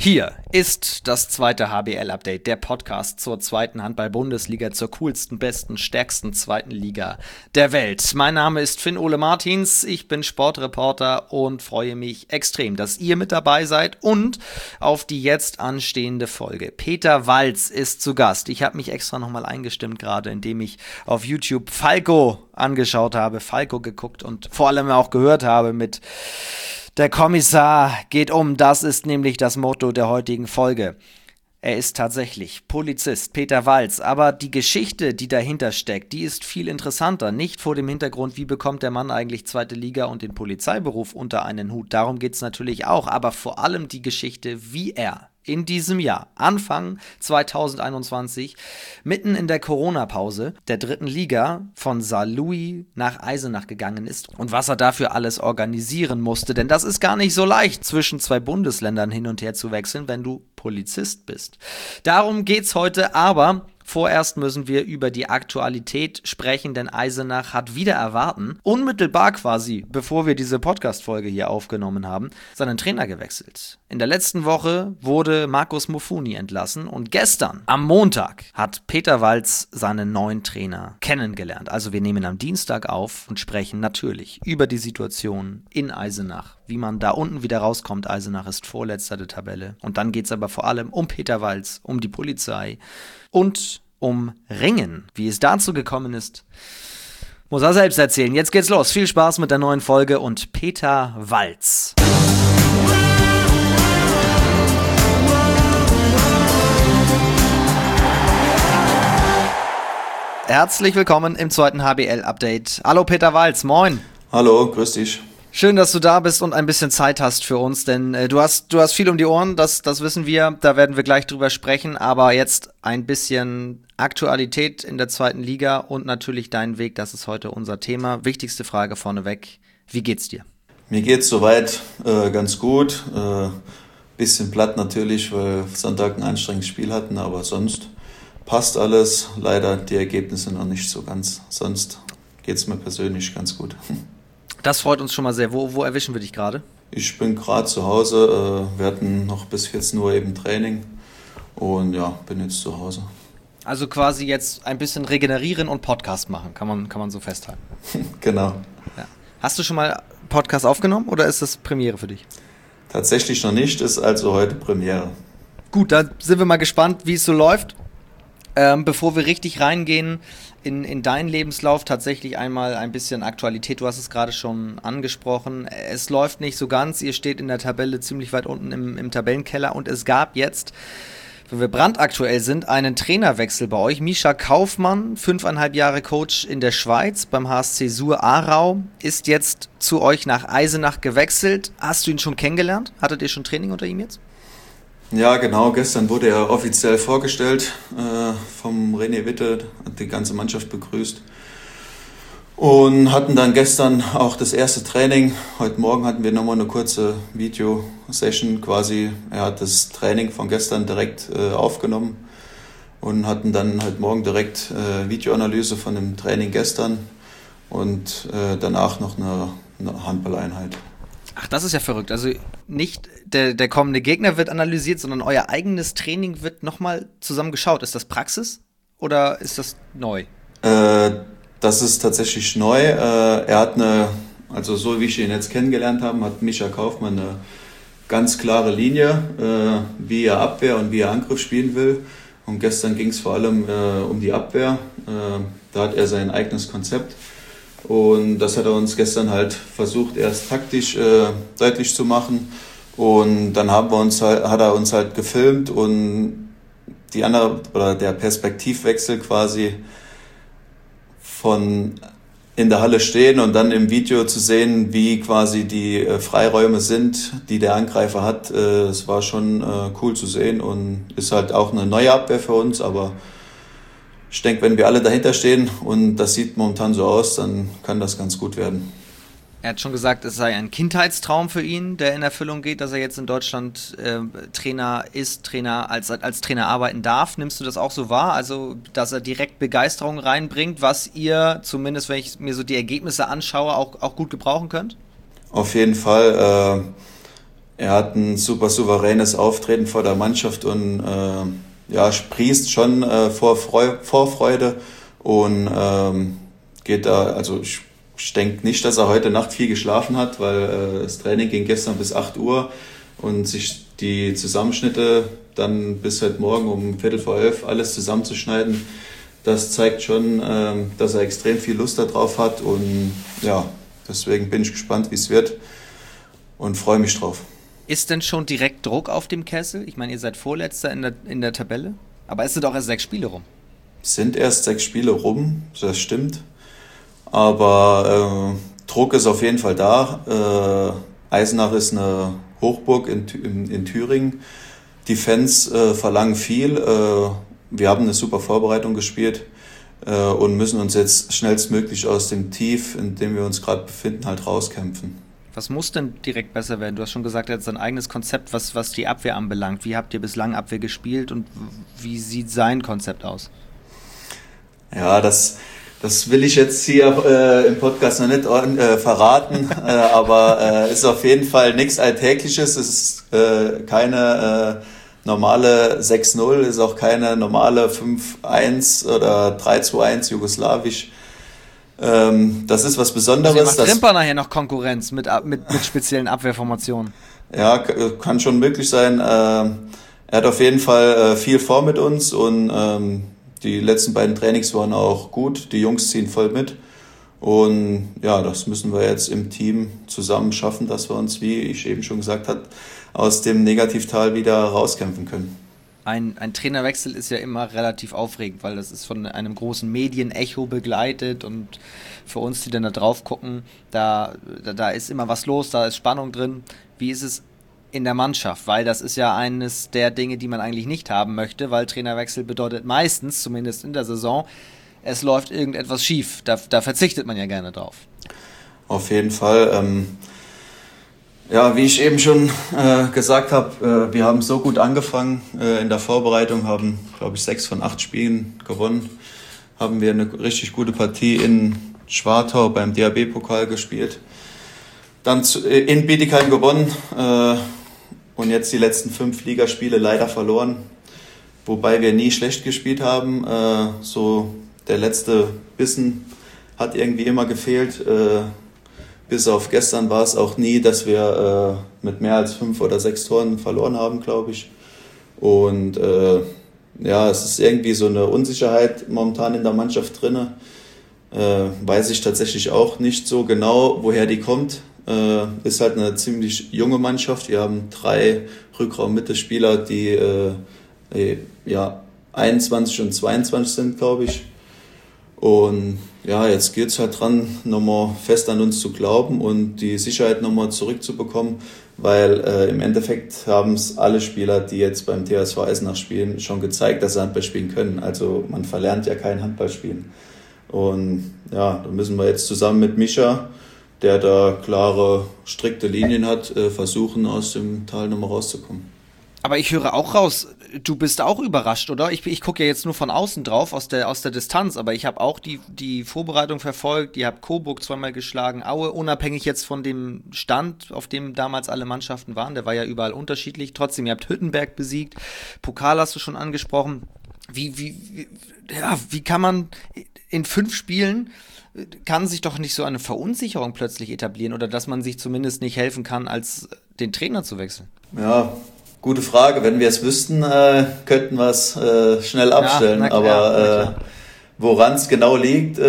Hier ist das zweite HBL-Update, der Podcast zur zweiten Handball-Bundesliga, zur coolsten, besten, stärksten zweiten Liga der Welt. Mein Name ist Finn-Ole Martins, ich bin Sportreporter und freue mich extrem, dass ihr mit dabei seid und auf die jetzt anstehende Folge. Peter Walz ist zu Gast. Ich habe mich extra nochmal eingestimmt gerade, indem ich auf YouTube Falco angeschaut habe, Falco geguckt und vor allem auch gehört habe mit Der Kommissar geht um, das ist nämlich das Motto der heutigen Folge. Er ist tatsächlich Polizist, Peter Walz, aber die Geschichte, die dahinter steckt, die ist viel interessanter. Nicht vor dem Hintergrund, wie bekommt der Mann eigentlich zweite Liga und den Polizeiberuf unter einen Hut. Darum geht es natürlich auch, aber vor allem die Geschichte, wie er in diesem Jahr, Anfang 2021, mitten in der Corona-Pause der dritten Liga von Saarlouis nach Eisenach gegangen ist und was er dafür alles organisieren musste. Denn das ist gar nicht so leicht, zwischen zwei Bundesländern hin und her zu wechseln, wenn du Polizist bist. Darum geht's heute, aber vorerst müssen wir über die Aktualität sprechen, denn Eisenach hat wider Erwarten, unmittelbar quasi, bevor wir diese Podcast-Folge hier aufgenommen haben, seinen Trainer gewechselt. In der letzten Woche wurde Markus Mofuni entlassen und gestern, am Montag, hat Peter Walz seinen neuen Trainer kennengelernt. Also wir nehmen am Dienstag auf und sprechen natürlich über die Situation in Eisenach, wie man da unten wieder rauskommt. Eisenach ist Vorletzter der Tabelle. Und dann geht es aber vor allem um Peter Walz, um die Polizei und um Ringen. Wie es dazu gekommen ist, muss er selbst erzählen. Jetzt geht's los. Viel Spaß mit der neuen Folge und Peter Walz. Herzlich willkommen im zweiten HBL-Update. Hallo Peter Walz, moin. Hallo, grüß dich. Schön, dass du da bist und ein bisschen Zeit hast für uns, denn du hast viel um die Ohren, das wissen wir, da werden wir gleich drüber sprechen, aber jetzt ein bisschen Aktualität in der zweiten Liga und natürlich dein Weg, das ist heute unser Thema. Wichtigste Frage vorneweg, wie geht's dir? Mir geht's soweit ganz gut, bisschen platt natürlich, weil Sonntag ein anstrengendes Spiel hatten, aber sonst passt alles, leider die Ergebnisse noch nicht so ganz, sonst geht's mir persönlich ganz gut. Das freut uns schon mal sehr. Wo erwischen wir dich gerade? Ich bin gerade zu Hause. Wir hatten noch bis 14 Uhr eben Training und ja, bin jetzt zu Hause. Also quasi jetzt ein bisschen regenerieren und Podcast machen, kann man so festhalten. Genau. Ja. Hast du schon mal Podcast aufgenommen oder ist das Premiere für dich? Tatsächlich noch nicht, ist also heute Premiere. Gut, dann sind wir mal gespannt, wie es so läuft. Bevor wir richtig reingehen in deinen Lebenslauf, tatsächlich einmal ein bisschen Aktualität. Du hast es gerade schon angesprochen. Es läuft nicht so ganz. Ihr steht in der Tabelle ziemlich weit unten im Tabellenkeller. Und es gab jetzt, wenn wir brandaktuell sind, einen Trainerwechsel bei euch. Mischa Kaufmann, 5,5 Jahre Coach in der Schweiz beim HSC Suhr-Aarau, ist jetzt zu euch nach Eisenach gewechselt. Hast du ihn schon kennengelernt? Hattet ihr schon Training unter ihm jetzt? Ja, genau. Gestern wurde er offiziell vorgestellt vom René Witte, hat die ganze Mannschaft begrüßt und hatten dann gestern auch das erste Training. Heute Morgen hatten wir nochmal eine kurze Video-Session quasi. Er hat das Training von gestern direkt aufgenommen und hatten dann heute Morgen direkt Videoanalyse von dem Training gestern und danach noch eine Handballeinheit. Ach, das ist ja verrückt. Also nicht der kommende Gegner wird analysiert, sondern euer eigenes Training wird nochmal zusammen geschaut. Ist das Praxis oder ist das neu? Das ist tatsächlich neu. Er hat also so wie ich ihn jetzt kennengelernt habe, hat Mischa Kaufmann eine ganz klare Linie, wie er Abwehr und wie er Angriff spielen will. Und gestern ging es vor allem um die Abwehr. Da hat er sein eigenes Konzept. Und das hat er uns gestern halt versucht, erst taktisch deutlich zu machen. Und dann hat er uns halt gefilmt und der Perspektivwechsel quasi von in der Halle stehen und dann im Video zu sehen, wie quasi die Freiräume sind, die der Angreifer hat. Es war schon cool zu sehen und ist halt auch eine neue Abwehr für uns, aber ich denke, wenn wir alle dahinter stehen und das sieht momentan so aus, dann kann das ganz gut werden. Er hat schon gesagt, es sei ein Kindheitstraum für ihn, der in Erfüllung geht, dass er jetzt in Deutschland Trainer als Trainer arbeiten darf. Nimmst du das auch so wahr? Also, dass er direkt Begeisterung reinbringt, was ihr, zumindest wenn ich mir so die Ergebnisse anschaue, auch gut gebrauchen könnt? Auf jeden Fall. Er hat ein super souveränes Auftreten vor der Mannschaft und sprießt schon vor Vorfreude und geht da, also ich denke nicht, dass er heute Nacht viel geschlafen hat, weil das Training ging gestern bis 8 Uhr und sich die Zusammenschnitte dann bis heute Morgen um 10:45 alles zusammenzuschneiden, das zeigt schon, dass er extrem viel Lust darauf hat und ja, deswegen bin ich gespannt, wie es wird und freue mich drauf. Ist denn schon direkt Druck auf dem Kessel? Ich meine, ihr seid Vorletzter in der Tabelle, aber es sind auch erst 6 Spiele rum. Es sind erst 6 Spiele rum, das stimmt, aber Druck ist auf jeden Fall da. Eisenach ist eine Hochburg in Thüringen. Die Fans verlangen viel. Wir haben eine super Vorbereitung gespielt und müssen uns jetzt schnellstmöglich aus dem Tief, in dem wir uns gerade befinden, halt rauskämpfen. Was muss denn direkt besser werden? Du hast schon gesagt, er hat sein eigenes Konzept, was die Abwehr anbelangt. Wie habt ihr bislang Abwehr gespielt und wie sieht sein Konzept aus? Ja, das will ich jetzt hier im Podcast noch nicht verraten, aber ist auf jeden Fall nichts Alltägliches. Es ist keine normale 6-0, ist auch keine normale 5-1 oder 3-2-1 jugoslawisch. Das ist was Besonderes. Also macht Rimper nachher noch Konkurrenz mit speziellen Abwehrformationen? Ja, kann schon möglich sein. Er hat auf jeden Fall viel vor mit uns und die letzten beiden Trainings waren auch gut. Die Jungs ziehen voll mit. Und ja, das müssen wir jetzt im Team zusammen schaffen, dass wir uns, wie ich eben schon gesagt habe, aus dem Negativtal wieder rauskämpfen können. Ein Trainerwechsel ist ja immer relativ aufregend, weil das ist von einem großen Medienecho begleitet und für uns, die dann da drauf gucken, da ist immer was los, da ist Spannung drin. Wie ist es in der Mannschaft? Weil das ist ja eines der Dinge, die man eigentlich nicht haben möchte, weil Trainerwechsel bedeutet meistens, zumindest in der Saison, es läuft irgendetwas schief. Da verzichtet man ja gerne drauf. Auf jeden Fall. Ja, wie ich eben schon gesagt habe, wir haben so gut angefangen in der Vorbereitung, haben, glaube ich, 6 von 8 Spielen gewonnen. Haben wir eine richtig gute Partie in Schwartau beim DHB-Pokal gespielt. Dann in Bietigheim gewonnen und jetzt die letzten 5 Ligaspiele leider verloren. Wobei wir nie schlecht gespielt haben. So der letzte Bissen hat irgendwie immer gefehlt. Bis auf gestern war es auch nie, dass wir mit mehr als 5 oder 6 Toren verloren haben, glaube ich. Und es ist irgendwie so eine Unsicherheit momentan in der Mannschaft drin. Weiß ich tatsächlich auch nicht so genau, woher die kommt. Ist halt eine ziemlich junge Mannschaft. Wir haben 3 Rückraum-Mittelspieler, die 21 und 22 sind, glaube ich. Und ja, jetzt geht es halt dran, nochmal fest an uns zu glauben und die Sicherheit nochmal zurückzubekommen, weil im Endeffekt haben es alle Spieler, die jetzt beim TSV Eisenach spielen, schon gezeigt, dass sie Handball spielen können. Also man verlernt ja kein Handball spielen. Und ja, da müssen wir jetzt zusammen mit Micha, der da klare, strikte Linien hat, versuchen, aus dem Tal nochmal rauszukommen. Aber ich höre auch raus, du bist auch überrascht, oder? Ich gucke ja jetzt nur von außen drauf, aus der Distanz, aber ich habe auch die Vorbereitung verfolgt, ihr habt Coburg zweimal geschlagen, Aue, unabhängig jetzt von dem Stand, auf dem damals alle Mannschaften waren, der war ja überall unterschiedlich, trotzdem, ihr habt Hüttenberg besiegt, Pokal hast du schon angesprochen. Wie kann man in 5 Spielen, kann sich doch nicht so eine Verunsicherung plötzlich etablieren oder dass man sich zumindest nicht helfen kann, als den Trainer zu wechseln? Ja, gute Frage. Wenn wir es wüssten, könnten wir es schnell abstellen. Ja, aber woran es genau liegt,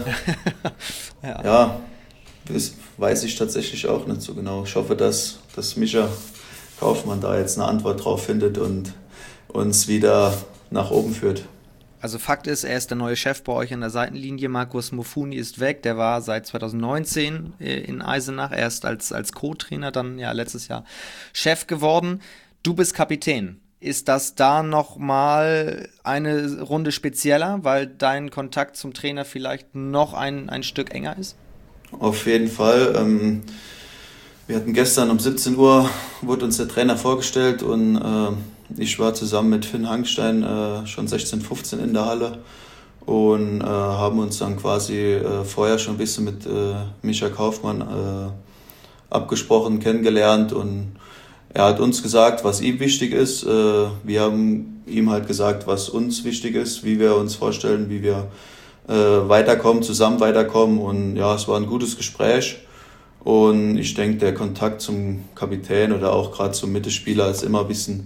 das weiß ich tatsächlich auch nicht so genau. Ich hoffe, dass Micha Kaufmann da jetzt eine Antwort drauf findet und uns wieder nach oben führt. Also Fakt ist, er ist der neue Chef bei euch an der Seitenlinie. Markus Mofuni ist weg. Der war seit 2019 in Eisenach. Erst als Co-Trainer, dann ja letztes Jahr Chef geworden. Du bist Kapitän. Ist das da nochmal eine Runde spezieller, weil dein Kontakt zum Trainer vielleicht noch ein Stück enger ist? Auf jeden Fall. Wir hatten gestern um 17 Uhr, wurde uns der Trainer vorgestellt und ich war zusammen mit Finn Hangstein schon 16:15 in der Halle und haben uns dann quasi vorher schon ein bisschen mit Micha Kaufmann abgesprochen, kennengelernt und Er hat uns gesagt, was ihm wichtig ist. Wir haben ihm halt gesagt, was uns wichtig ist, wie wir uns vorstellen, wie wir zusammen weiterkommen. Und ja, es war ein gutes Gespräch. Und ich denke, der Kontakt zum Kapitän oder auch gerade zum Mittelspieler ist immer ein bisschen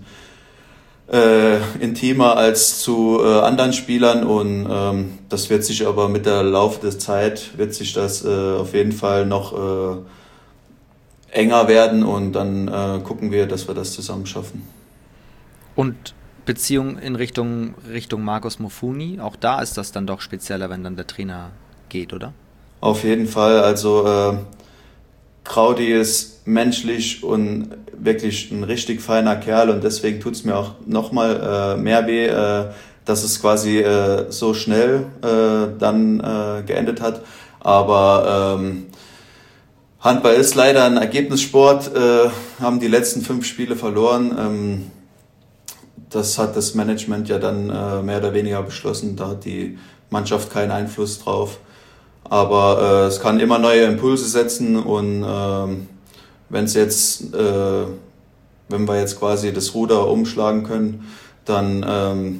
intimer als zu anderen Spielern. Und das wird sich aber mit der Laufe der Zeit, wird sich das auf jeden Fall noch enger werden und dann gucken wir, dass wir das zusammen schaffen. Und Beziehung in Richtung Marcus Mofuni, auch da ist das dann doch spezieller, wenn dann der Trainer geht, oder? Auf jeden Fall, also Kraudi ist menschlich und wirklich ein richtig feiner Kerl und deswegen tut es mir auch nochmal mehr weh, dass es quasi so schnell dann geendet hat, aber Handball ist leider ein Ergebnissport, haben die letzten 5 Spiele verloren. Das hat das Management ja dann mehr oder weniger beschlossen, da hat die Mannschaft keinen Einfluss drauf. Aber es kann immer neue Impulse setzen und wenn wir jetzt quasi das Ruder umschlagen können, dann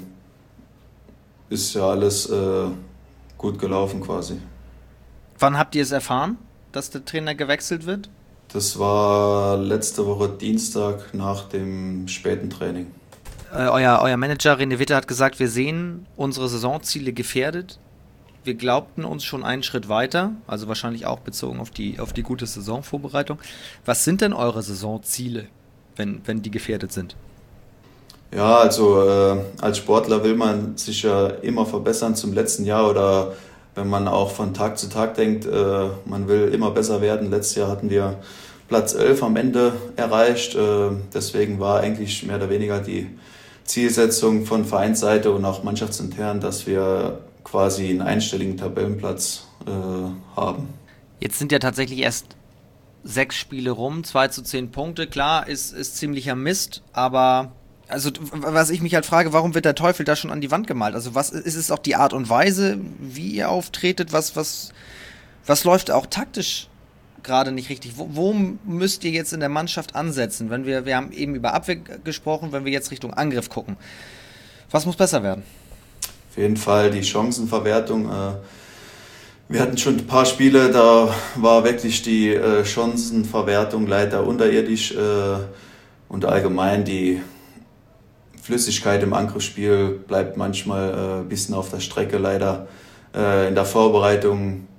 ist ja alles gut gelaufen quasi. Wann habt ihr es erfahren, dass der Trainer gewechselt wird? Das war letzte Woche Dienstag nach dem späten Training. Euer Manager René Witte hat gesagt, wir sehen unsere Saisonziele gefährdet. Wir glaubten uns schon einen Schritt weiter, also wahrscheinlich auch bezogen auf die gute Saisonvorbereitung. Was sind denn eure Saisonziele, wenn die gefährdet sind? Ja, also als Sportler will man sich ja immer verbessern zum letzten Jahr oder wenn man auch von Tag zu Tag denkt, man will immer besser werden. Letztes Jahr hatten wir Platz 11 am Ende erreicht. Deswegen war eigentlich mehr oder weniger die Zielsetzung von Vereinsseite und auch mannschaftsintern, dass wir quasi einen einstelligen Tabellenplatz haben. Jetzt sind ja tatsächlich erst 6 Spiele rum, 2:10 Punkte. Klar, ist ziemlicher Mist, aber also was ich mich halt frage, warum wird der Teufel da schon an die Wand gemalt? Also was ist es auch die Art und Weise, wie ihr auftretet? Was läuft auch taktisch gerade nicht richtig? Wo müsst ihr jetzt in der Mannschaft ansetzen? Wir haben eben über Abwehr gesprochen, wenn wir jetzt Richtung Angriff gucken. Was muss besser werden? Auf jeden Fall die Chancenverwertung. Wir hatten schon ein paar Spiele, da war wirklich die Chancenverwertung leider unterirdisch und allgemein die Flüssigkeit im Angriffsspiel bleibt manchmal ein bisschen auf der Strecke leider. In der Vorbereitung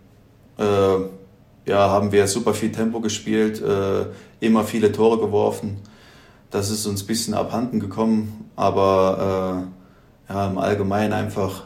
haben wir super viel Tempo gespielt, immer viele Tore geworfen. Das ist uns ein bisschen abhanden gekommen, aber im Allgemeinen einfach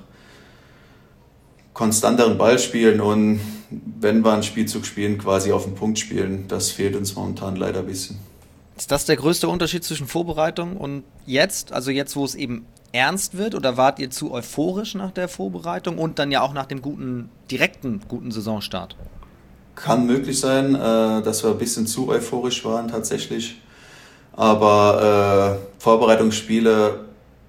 konstanteren Ball spielen und wenn wir einen Spielzug spielen, quasi auf den Punkt spielen. Das fehlt uns momentan leider ein bisschen. Ist das der größte Unterschied zwischen Vorbereitung und jetzt? Also jetzt, wo es eben ernst wird? Oder wart ihr zu euphorisch nach der Vorbereitung und dann ja auch nach dem direkten guten Saisonstart? Kann möglich sein, dass wir ein bisschen zu euphorisch waren tatsächlich. Aber Vorbereitungsspiele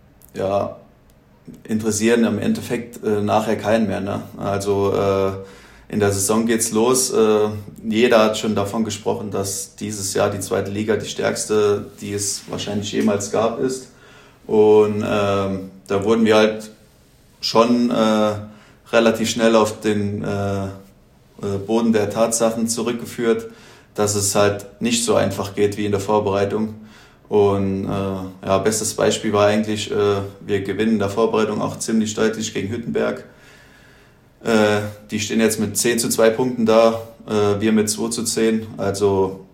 interessieren im Endeffekt nachher keinen mehr. Ne? Also in der Saison geht's los. Jeder hat schon davon gesprochen, dass dieses Jahr die zweite Liga die stärkste, die es wahrscheinlich jemals gab, ist. Und da wurden wir halt schon relativ schnell auf den Boden der Tatsachen zurückgeführt, dass es halt nicht so einfach geht wie in der Vorbereitung. Und bestes Beispiel war eigentlich, wir gewinnen in der Vorbereitung auch ziemlich deutlich gegen Hüttenberg. Die stehen jetzt mit 10:2 Punkten da, wir mit 2:10. Also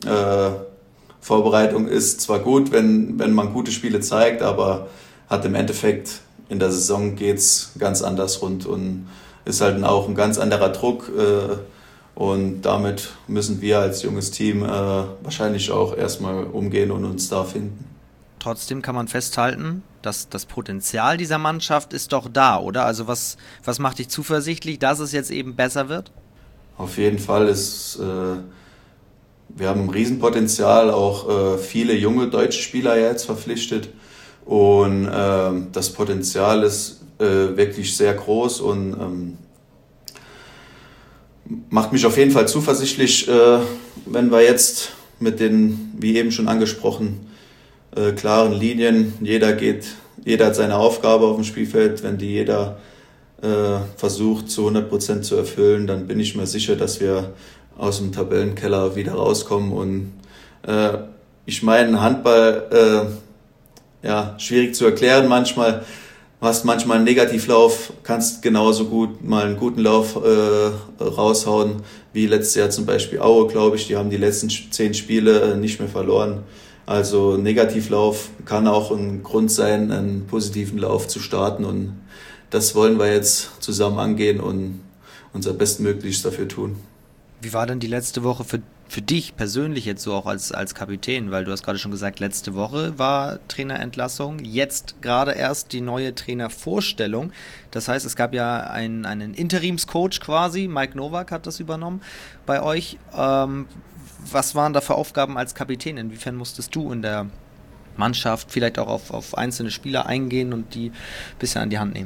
Vorbereitung ist zwar gut, wenn man gute Spiele zeigt, aber hat im Endeffekt in der Saison geht's ganz anders rund und ist halt auch ein ganz anderer Druck. Und damit müssen wir als junges Team wahrscheinlich auch erstmal umgehen und uns da finden. Trotzdem kann man festhalten, dass das Potenzial dieser Mannschaft ist doch da, oder? Also was macht dich zuversichtlich, dass es jetzt eben besser wird? Auf jeden Fall wir haben ein Riesenpotenzial, auch viele junge deutsche Spieler jetzt verpflichtet und das Potenzial ist wirklich sehr groß und macht mich auf jeden Fall zuversichtlich, wenn wir jetzt mit den, wie eben schon angesprochen, klaren Linien. Jeder hat seine Aufgabe auf dem Spielfeld. Wenn die jeder versucht zu 100% zu erfüllen, dann bin ich mir sicher, dass wir aus dem Tabellenkeller wieder rauskommen. Und ich meine, Handball, schwierig zu erklären manchmal. Du hast manchmal einen Negativlauf, kannst genauso gut mal einen guten Lauf raushauen, wie letztes Jahr zum Beispiel Aue, glaube ich. Die haben die letzten 10 Spiele nicht mehr verloren. Also Negativlauf kann auch ein Grund sein, einen positiven Lauf zu starten. Und das wollen wir jetzt zusammen angehen und unser Bestmögliches dafür tun. Wie war denn die letzte Woche für dich persönlich jetzt so auch als Kapitän? Weil du hast gerade schon gesagt, letzte Woche war Trainerentlassung, jetzt gerade erst die neue Trainervorstellung. Das heißt, es gab ja einen Interimscoach quasi, Mike Nowak hat das übernommen bei euch. Was waren da für Aufgaben als Kapitän? Inwiefern musstest du in der Mannschaft vielleicht auch auf einzelne Spieler eingehen und die ein bisschen an die Hand nehmen?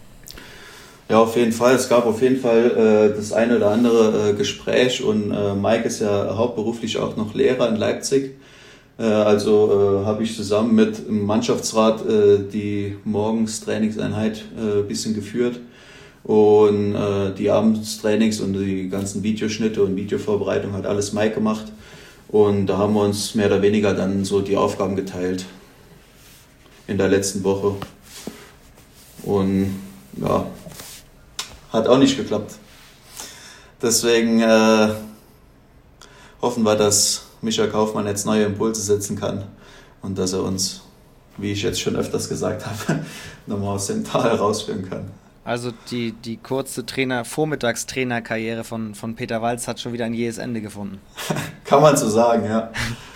Ja, auf jeden Fall. Es gab auf jeden Fall das eine oder andere Gespräch und Mike ist ja hauptberuflich auch noch Lehrer in Leipzig. Habe ich zusammen mit dem Mannschaftsrat die morgens Trainingseinheit ein bisschen geführt und die Abendstrainings und die ganzen Videoschnitte und Videovorbereitung hat alles Mike gemacht und da haben wir uns mehr oder weniger dann so die Aufgaben geteilt in der letzten Woche und ja, hat auch nicht geklappt. Deswegen hoffen wir, dass Micha Kaufmann jetzt neue Impulse setzen kann und dass er uns, wie ich jetzt schon öfters gesagt habe, nochmal aus dem Tal rausführen kann. Also die kurze Vormittagstrainerkarriere von Peter Walz hat schon wieder ein jähes Ende gefunden. Kann man so sagen, ja.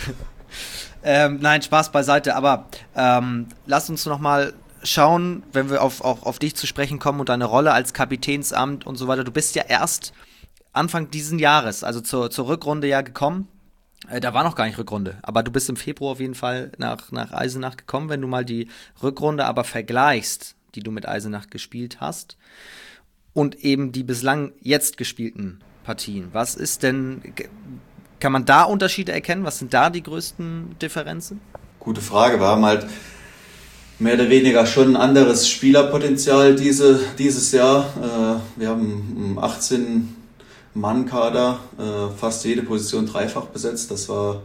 Nein, Spaß beiseite, aber lass uns nochmal schauen, wenn wir auf dich zu sprechen kommen und deine Rolle als Kapitänsamt und so weiter. Du bist ja erst Anfang diesen Jahres, also zur Rückrunde ja gekommen. Da war noch gar nicht Rückrunde, aber du bist im Februar auf jeden Fall nach Eisenach gekommen. Wenn du mal die Rückrunde aber vergleichst, die du mit Eisenach gespielt hast und eben die bislang jetzt gespielten Partien, was ist denn, kann man da Unterschiede erkennen? Was sind da die größten Differenzen? Gute Frage, wir haben halt mehr oder weniger schon ein anderes Spielerpotenzial dieses Jahr. Wir haben 18 Mann-Kader, fast jede Position dreifach besetzt. Das war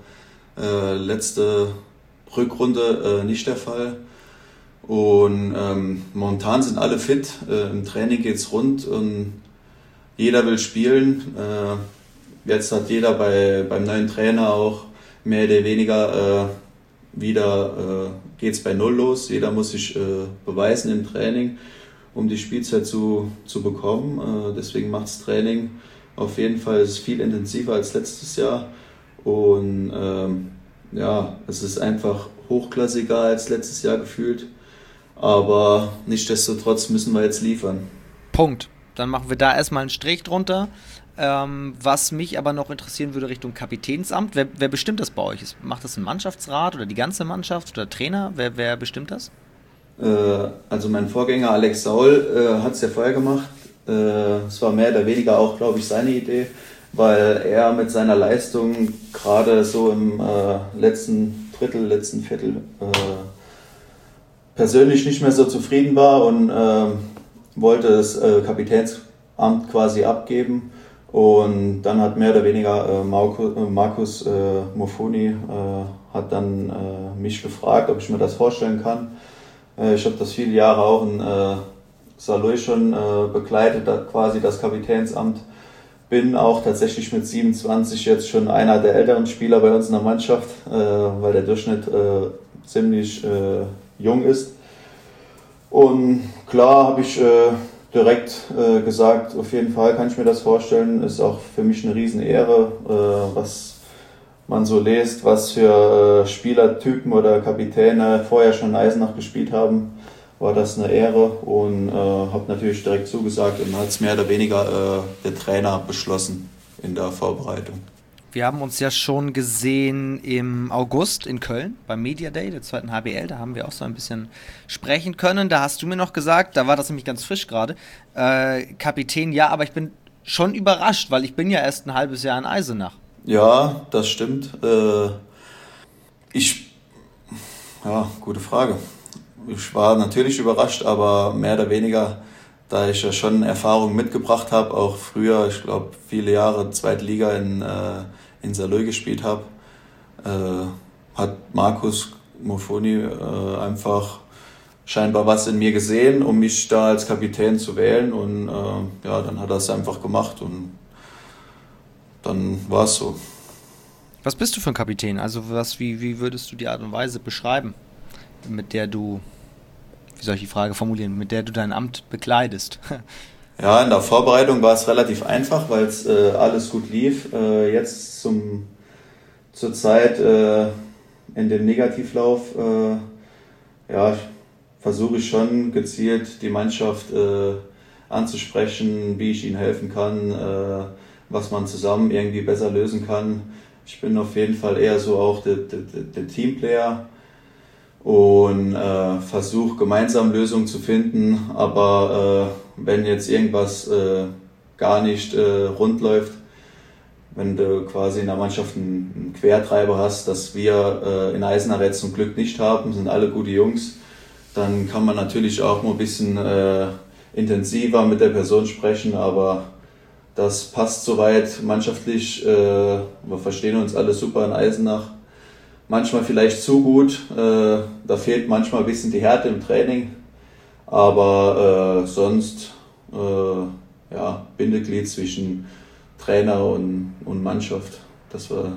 letzte Rückrunde nicht der Fall. Und momentan sind alle fit. Im Training geht's rund und jeder will spielen. Jetzt hat jeder beim neuen Trainer auch mehr oder weniger wieder geht's bei Null los. Jeder muss sich beweisen im Training, um die Spielzeit zu bekommen. Deswegen macht das Training auf jeden Fall viel intensiver als letztes Jahr. Und es ist einfach hochklassiger als letztes Jahr gefühlt. Aber nichtsdestotrotz müssen wir jetzt liefern. Punkt. Dann machen wir da erstmal einen Strich drunter. Was mich aber noch interessieren würde Richtung Kapitänsamt. Wer bestimmt das bei euch? Macht das ein Mannschaftsrat oder die ganze Mannschaft oder Trainer? Wer bestimmt das? Also mein Vorgänger Alex Saul hat es ja vorher gemacht. Es war mehr oder weniger auch, glaube ich, seine Idee, weil er mit seiner Leistung gerade so im letzten Viertel persönlich nicht mehr so zufrieden war und wollte das Kapitänsamt quasi abgeben. Und dann hat mehr oder weniger Markus Mofoni hat dann mich gefragt, ob ich mir das vorstellen kann. Ich habe das viele Jahre auch in Saarlouis schon begleitet, quasi das Kapitänsamt. Bin auch tatsächlich mit 27 jetzt schon einer der älteren Spieler bei uns in der Mannschaft, weil der Durchschnitt ziemlich jung ist. Und klar habe ich direkt gesagt, auf jeden Fall kann ich mir das vorstellen. Ist auch für mich eine Riesenehre, was man so liest, was für Spielertypen oder Kapitäne vorher schon in Eisenach gespielt haben, war das eine Ehre und habe natürlich direkt zugesagt und hat es mehr oder weniger der Trainer beschlossen in der Vorbereitung. Wir haben uns ja schon gesehen im August in Köln beim Media Day der zweiten HBL. Da haben wir auch so ein bisschen sprechen können. Da hast du mir noch gesagt, da war das nämlich ganz frisch gerade, Kapitän, ja, aber ich bin schon überrascht, weil ich bin ja erst ein halbes Jahr in Eisenach. Ja, das stimmt. Ich, ja, gute Frage. Ich war natürlich überrascht, aber mehr oder weniger, da ich ja schon Erfahrung mitgebracht habe, auch früher, ich glaube, viele Jahre zweite Liga in Saarlouis gespielt habe, hat Markus Mofoni einfach scheinbar was in mir gesehen, um mich da als Kapitän zu wählen. Und ja, dann hat er es einfach gemacht und dann war es so. Was bist du für ein Kapitän? Also wie würdest du die Art und Weise beschreiben, mit der du, wie soll ich die Frage formulieren, mit der du dein Amt bekleidest? Ja, in der Vorbereitung war es relativ einfach, weil es alles gut lief. Jetzt zur Zeit in dem Negativlauf, ja, versuche ich schon gezielt die Mannschaft anzusprechen, wie ich ihnen helfen kann, was man zusammen irgendwie besser lösen kann. Ich bin auf jeden Fall eher so auch der Teamplayer und versuche gemeinsam Lösungen zu finden. Aber wenn jetzt irgendwas gar nicht rund läuft, wenn du quasi in der Mannschaft einen Quertreiber hast, das wir in Eisenach jetzt zum Glück nicht haben, sind alle gute Jungs, dann kann man natürlich auch mal ein bisschen intensiver mit der Person sprechen, aber das passt soweit mannschaftlich. Wir verstehen uns alle super in Eisenach. Manchmal vielleicht zu gut. Da fehlt manchmal ein bisschen die Härte im Training. Aber sonst ja, Bindeglied zwischen Trainer und Mannschaft. Dass wir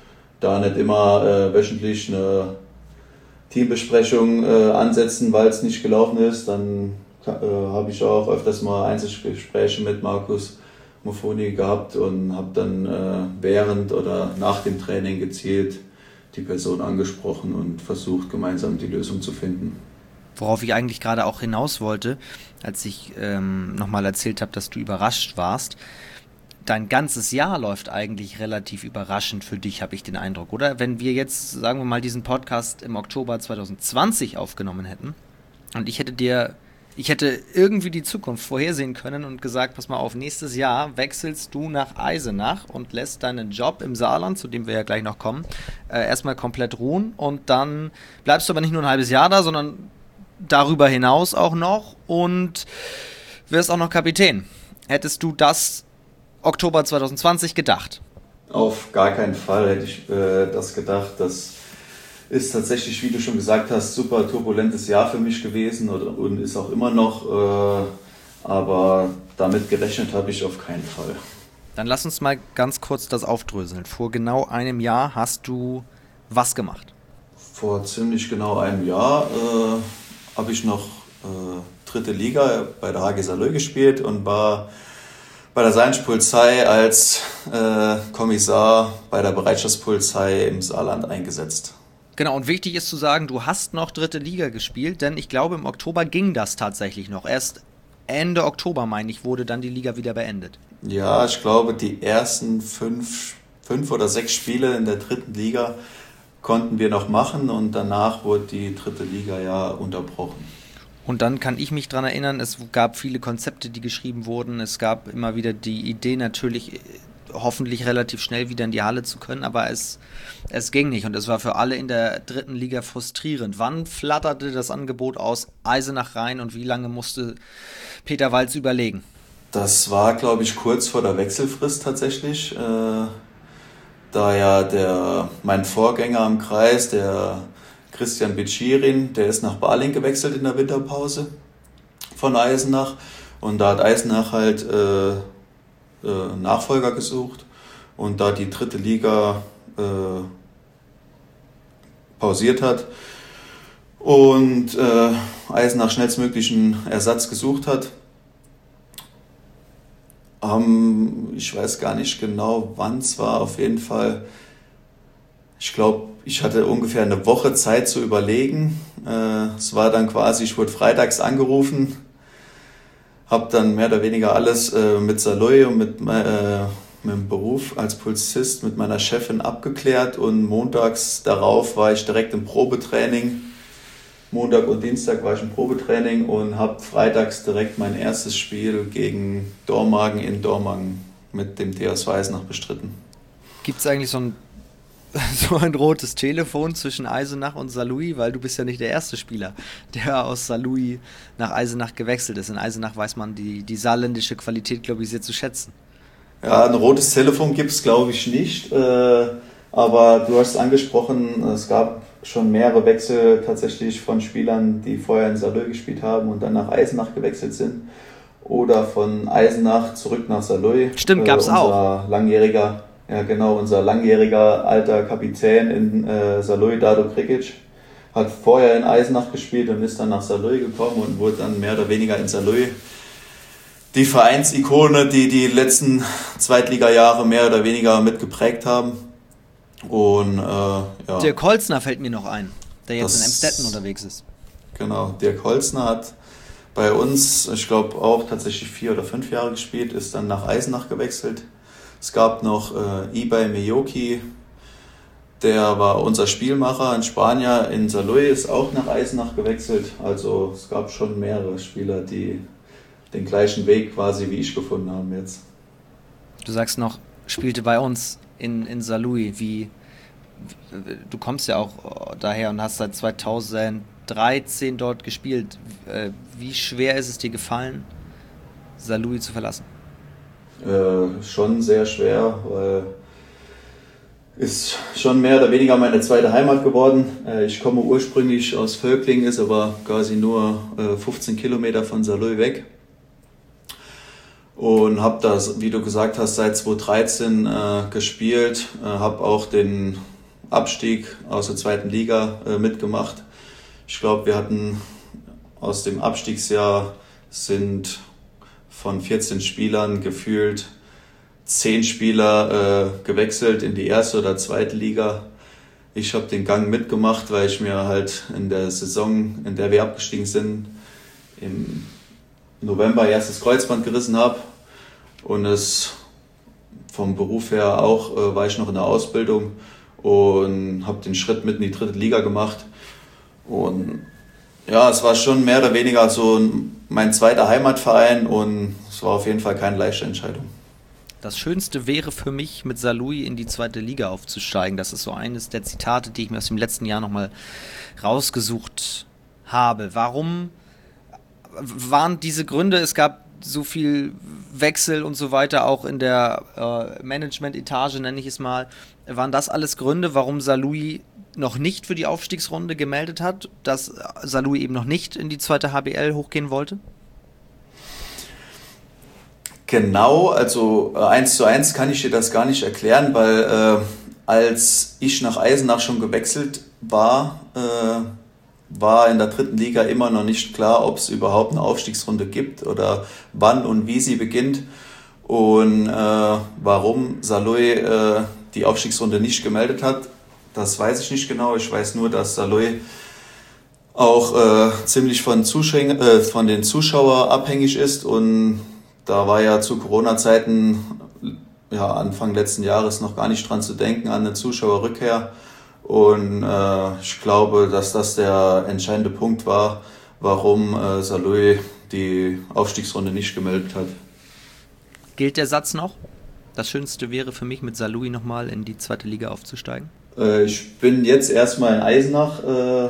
da nicht immer wöchentlich eine Teambesprechung ansetzen, weil es nicht gelaufen ist. Dann habe ich auch öfters mal Einzelgespräche mit Markus Mofoni gehabt und habe dann während oder nach dem Training gezielt die Person angesprochen und versucht, gemeinsam die Lösung zu finden. Worauf ich eigentlich gerade auch hinaus wollte, als ich nochmal erzählt habe, dass du überrascht warst. Dein ganzes Jahr läuft eigentlich relativ überraschend für dich, habe ich den Eindruck, oder? Wenn wir jetzt, sagen wir mal, diesen Podcast im Oktober 2020 aufgenommen hätten und ich hätte irgendwie die Zukunft vorhersehen können und gesagt, pass mal auf, nächstes Jahr wechselst du nach Eisenach und lässt deinen Job im Saarland, zu dem wir ja gleich noch kommen, erstmal komplett ruhen und dann bleibst du aber nicht nur ein halbes Jahr da, sondern darüber hinaus auch noch und wirst auch noch Kapitän. Hättest du das Oktober 2020 gedacht? Auf gar keinen Fall hätte ich das gedacht. Das ist tatsächlich, wie du schon gesagt hast, super turbulentes Jahr für mich gewesen und ist auch immer noch. Aber damit gerechnet habe ich auf keinen Fall. Dann lass uns mal ganz kurz das aufdröseln. Vor genau einem Jahr hast du was gemacht? Vor ziemlich genau einem Jahr habe ich noch dritte Liga bei der HG Saarlouis gespielt und war bei der Seinspolizei als Kommissar bei der Bereitschaftspolizei im Saarland eingesetzt. Genau, und wichtig ist zu sagen, du hast noch dritte Liga gespielt, denn ich glaube, im Oktober ging das tatsächlich noch. Erst Ende Oktober, meine ich, wurde dann die Liga wieder beendet. Ja, ich glaube, die ersten fünf oder sechs Spiele in der dritten Liga konnten wir noch machen und danach wurde die dritte Liga ja unterbrochen. Und dann kann ich mich dran erinnern, es gab viele Konzepte, die geschrieben wurden. Es gab immer wieder die Idee, natürlich hoffentlich relativ schnell wieder in die Halle zu können, aber es ging nicht und es war für alle in der dritten Liga frustrierend. Wann flatterte das Angebot aus Eisenach rein und wie lange musste Peter Walz überlegen? Das war, glaube ich, kurz vor der Wechselfrist tatsächlich, da ja mein Vorgänger im Kreis, der Christian Bitschirin, der ist nach Baling gewechselt in der Winterpause von Eisenach und da hat Eisenach halt Nachfolger gesucht und da die dritte Liga pausiert hat und Eisenach schnellstmöglichen Ersatz gesucht hat, ich weiß gar nicht genau, wann es war, auf jeden Fall. Ich glaube, ich hatte ungefähr eine Woche Zeit zu überlegen. Es war dann quasi, ich wurde freitags angerufen, habe dann mehr oder weniger alles mit Saarlouis und mit dem Beruf als Polizist mit meiner Chefin abgeklärt und montags darauf war ich direkt im Probetraining. Montag und Dienstag war ich im Probetraining und habe freitags direkt mein erstes Spiel gegen Dormagen in Dormagen mit dem TSV Eisenach bestritten. Gibt es eigentlich so ein rotes Telefon zwischen Eisenach und Saarlouis? Weil du bist ja nicht der erste Spieler, der aus Saarlouis nach Eisenach gewechselt ist. In Eisenach weiß man die saarländische Qualität, glaube ich, sehr zu schätzen. Ja, ein rotes Telefon gibt es, glaube ich, nicht. Aber du hast es angesprochen, es gab schon mehrere Wechsel tatsächlich von Spielern, die vorher in Saarlouis gespielt haben und dann nach Eisenach gewechselt sind. Oder von Eisenach zurück nach Saarlouis. Stimmt, gab es auch. Unser langjähriger alter Kapitän in Saarlouis, Dado Krikic, hat vorher in Eisenach gespielt und ist dann nach Saarlouis gekommen und wurde dann mehr oder weniger in Saarlouis die Vereinsikone, die die letzten Zweitliga-Jahre mehr oder weniger mitgeprägt haben. Und Dirk Holzner fällt mir noch ein, der jetzt in Emstetten unterwegs ist. Genau, Dirk Holzner hat bei uns, ich glaube auch tatsächlich 4 oder 5 Jahre gespielt, ist dann nach Eisenach gewechselt. Es gab noch Ibay Meyoki, der war unser Spielmacher, ein Spanier in Saarlouis, ist auch nach Eisenach gewechselt. Also es gab schon mehrere Spieler, die den gleichen Weg quasi wie ich gefunden haben jetzt. Du sagst noch, spielte bei uns in Saarlouis. Du kommst ja auch daher und hast seit 2013 dort gespielt. Wie schwer ist es dir gefallen, Saarlouis zu verlassen? Schon sehr schwer, weil ist schon mehr oder weniger meine zweite Heimat geworden. Ich komme ursprünglich aus Völklingen, ist aber quasi nur 15 Kilometer von Saarlouis weg. Und habe das, wie du gesagt hast, seit 2013 gespielt. Habe auch den Abstieg aus der zweiten Liga mitgemacht. Ich glaube, wir hatten aus dem Abstiegsjahr sind von 14 Spielern gefühlt 10 Spieler gewechselt in die erste oder zweite Liga. Ich habe den Gang mitgemacht, weil ich mir halt in der Saison, in der wir abgestiegen sind, im November erst das Kreuzband gerissen habe. Und es vom Beruf her auch war ich noch in der Ausbildung und habe den Schritt mit in die dritte Liga gemacht. Und ja, es war schon mehr oder weniger so mein zweiter Heimatverein und es war auf jeden Fall keine leichte Entscheidung. Das Schönste wäre für mich, mit Saarlouis in die zweite Liga aufzusteigen. Das ist so eines der Zitate, die ich mir aus dem letzten Jahr nochmal rausgesucht habe. Warum waren diese Gründe? Es gab so viel Wechsel und so weiter, auch in der Management-Etage, nenne ich es mal. Waren das alles Gründe, warum Saarlouis noch nicht für die Aufstiegsrunde gemeldet hat, dass Saarlouis eben noch nicht in die zweite HBL hochgehen wollte? Genau, also 1:1 kann ich dir das gar nicht erklären, weil als ich nach Eisenach schon gewechselt war, war in der dritten Liga immer noch nicht klar, ob es überhaupt eine Aufstiegsrunde gibt oder wann und wie sie beginnt. Und warum Saarlouis die Aufstiegsrunde nicht gemeldet hat, das weiß ich nicht genau. Ich weiß nur, dass Saarlouis auch ziemlich von den Zuschauern abhängig ist. Und da war ja zu Corona-Zeiten, Anfang letzten Jahres, noch gar nicht dran zu denken an eine Zuschauerrückkehr. Und ich glaube, dass das der entscheidende Punkt war, warum Saarlouis die Aufstiegsrunde nicht gemeldet hat. Gilt der Satz noch? Das Schönste wäre für mich, mit Saarlouis nochmal in die zweite Liga aufzusteigen? Ich bin jetzt erstmal in Eisenach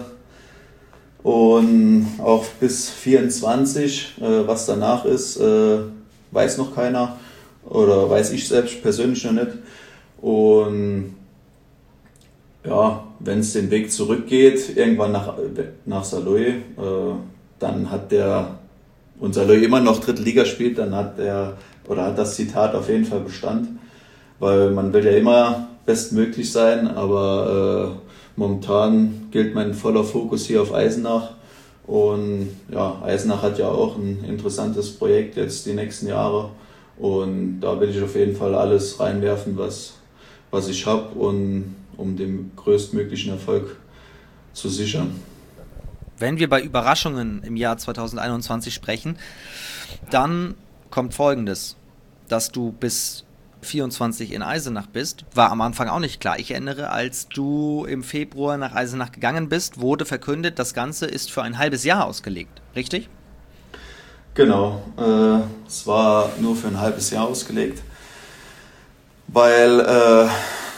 und auch bis 24. Was danach ist, weiß noch keiner oder weiß ich selbst persönlich noch nicht. Und ja, wenn es den Weg zurückgeht, irgendwann nach Saarlouis, dann hat und Saarlouis immer noch dritte Liga spielt, dann hat das Zitat auf jeden Fall Bestand, weil man will ja immer bestmöglich sein, aber momentan gilt mein voller Fokus hier auf Eisenach und ja, Eisenach hat ja auch ein interessantes Projekt jetzt die nächsten Jahre und da will ich auf jeden Fall alles reinwerfen, was ich habe, und um den größtmöglichen Erfolg zu sichern. Wenn wir bei Überraschungen im Jahr 2021 sprechen, dann kommt Folgendes: Dass du bis 24 in Eisenach bist, war am Anfang auch nicht klar. Ich erinnere, als du im Februar nach Eisenach gegangen bist, wurde verkündet, das Ganze ist für ein halbes Jahr ausgelegt. Richtig? Genau, es war nur für ein halbes Jahr ausgelegt, weil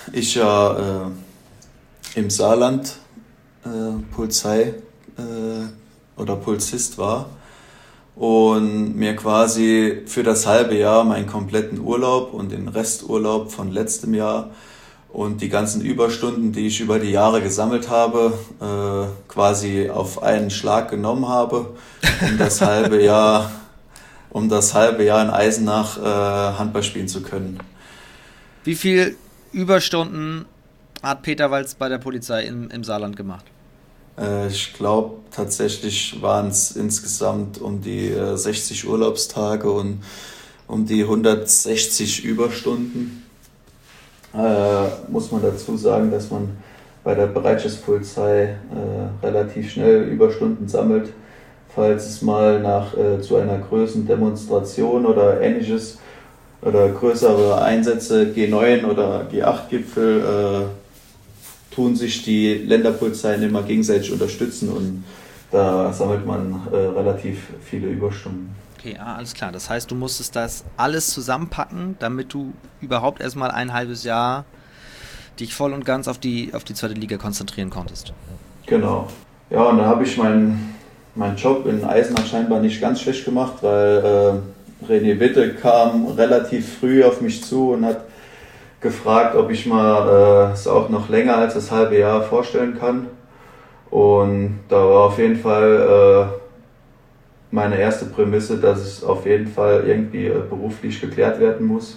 ich ja im Saarland Polizei oder Polizist war und mir quasi für das halbe Jahr meinen kompletten Urlaub und den Resturlaub von letztem Jahr und die ganzen Überstunden, die ich über die Jahre gesammelt habe, quasi auf einen Schlag genommen habe, um das halbe Jahr in Eisenach Handball spielen zu können. Wie viel Überstunden hat Peter Walz bei der Polizei im Saarland gemacht? Ich glaube, tatsächlich waren es insgesamt um die 60 Urlaubstage und um die 160 Überstunden. Muss man dazu sagen, dass man bei der Bereitschaftspolizei relativ schnell Überstunden sammelt, falls es mal zu einer größeren Demonstration oder ähnliches oder größere Einsätze G9 oder G8-Gipfel tun sich die Länderpolizeien immer gegenseitig unterstützen und da sammelt man relativ viele Überstunden. Okay, alles klar. Das heißt, du musstest das alles zusammenpacken, damit du überhaupt erstmal ein halbes Jahr dich voll und ganz auf die zweite Liga konzentrieren konntest. Genau. Ja, und da habe ich meinen Job in Eisenach scheinbar nicht ganz schlecht gemacht, weil René Witte kam relativ früh auf mich zu und hat gefragt, ob ich mal es auch noch länger als das halbe Jahr vorstellen kann. Und da war auf jeden Fall meine erste Prämisse, dass es auf jeden Fall irgendwie beruflich geklärt werden muss.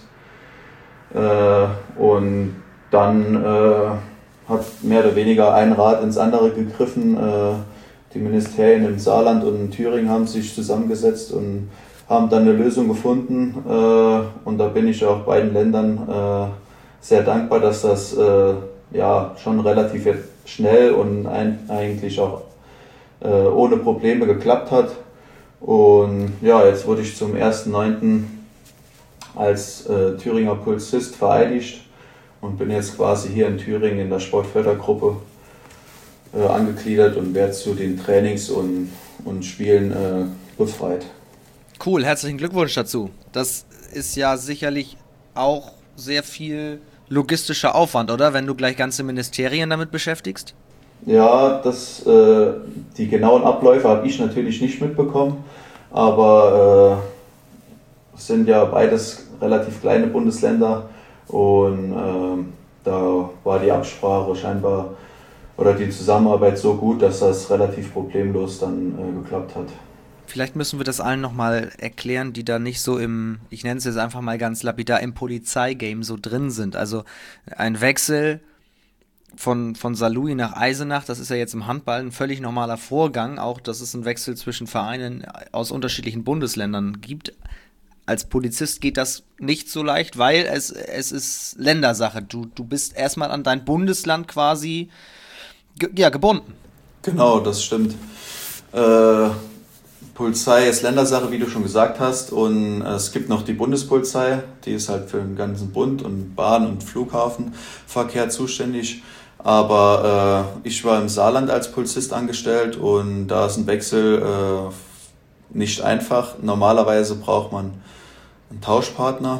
Und dann hat mehr oder weniger ein Rad ins andere gegriffen. Die Ministerien im Saarland und in Thüringen haben sich zusammengesetzt und haben dann eine Lösung gefunden. Und da bin ich auch beiden Ländern sehr dankbar, dass das schon relativ schnell und eigentlich auch ohne Probleme geklappt hat. Und ja, jetzt wurde ich zum 1.9. als Thüringer Polizist vereidigt und bin jetzt quasi hier in Thüringen in der Sportfördergruppe angegliedert und werde zu den Trainings und Spielen befreit. Cool, herzlichen Glückwunsch dazu. Das ist ja sicherlich auch sehr viel logistischer Aufwand, oder? Wenn du gleich ganze Ministerien damit beschäftigst? Ja, die genauen Abläufe habe ich natürlich nicht mitbekommen, aber es sind ja beides relativ kleine Bundesländer und da war die Absprache scheinbar oder die Zusammenarbeit so gut, dass das relativ problemlos dann geklappt hat. Vielleicht müssen wir das allen nochmal erklären, die da nicht so ich nenne es jetzt einfach mal ganz lapidar, im Polizeigame so drin sind. Also ein Wechsel von Saarlouis nach Eisenach, das ist ja jetzt im Handball ein völlig normaler Vorgang, auch dass es einen Wechsel zwischen Vereinen aus unterschiedlichen Bundesländern gibt. Als Polizist geht das nicht so leicht, weil es ist Ländersache. Du bist erstmal an dein Bundesland quasi gebunden. Genau, das stimmt. Polizei ist Ländersache, wie du schon gesagt hast, und es gibt noch die Bundespolizei, die ist halt für den ganzen Bund und Bahn- und Flughafenverkehr zuständig. Aber ich war im Saarland als Polizist angestellt und da ist ein Wechsel nicht einfach. Normalerweise braucht man einen Tauschpartner,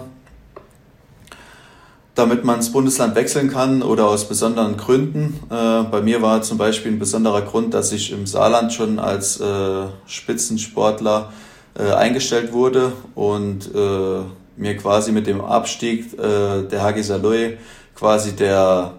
damit man das Bundesland wechseln kann oder aus besonderen Gründen. Bei mir war zum Beispiel ein besonderer Grund, dass ich im Saarland schon als Spitzensportler eingestellt wurde und mir quasi mit dem Abstieg der HG Saarlouis quasi der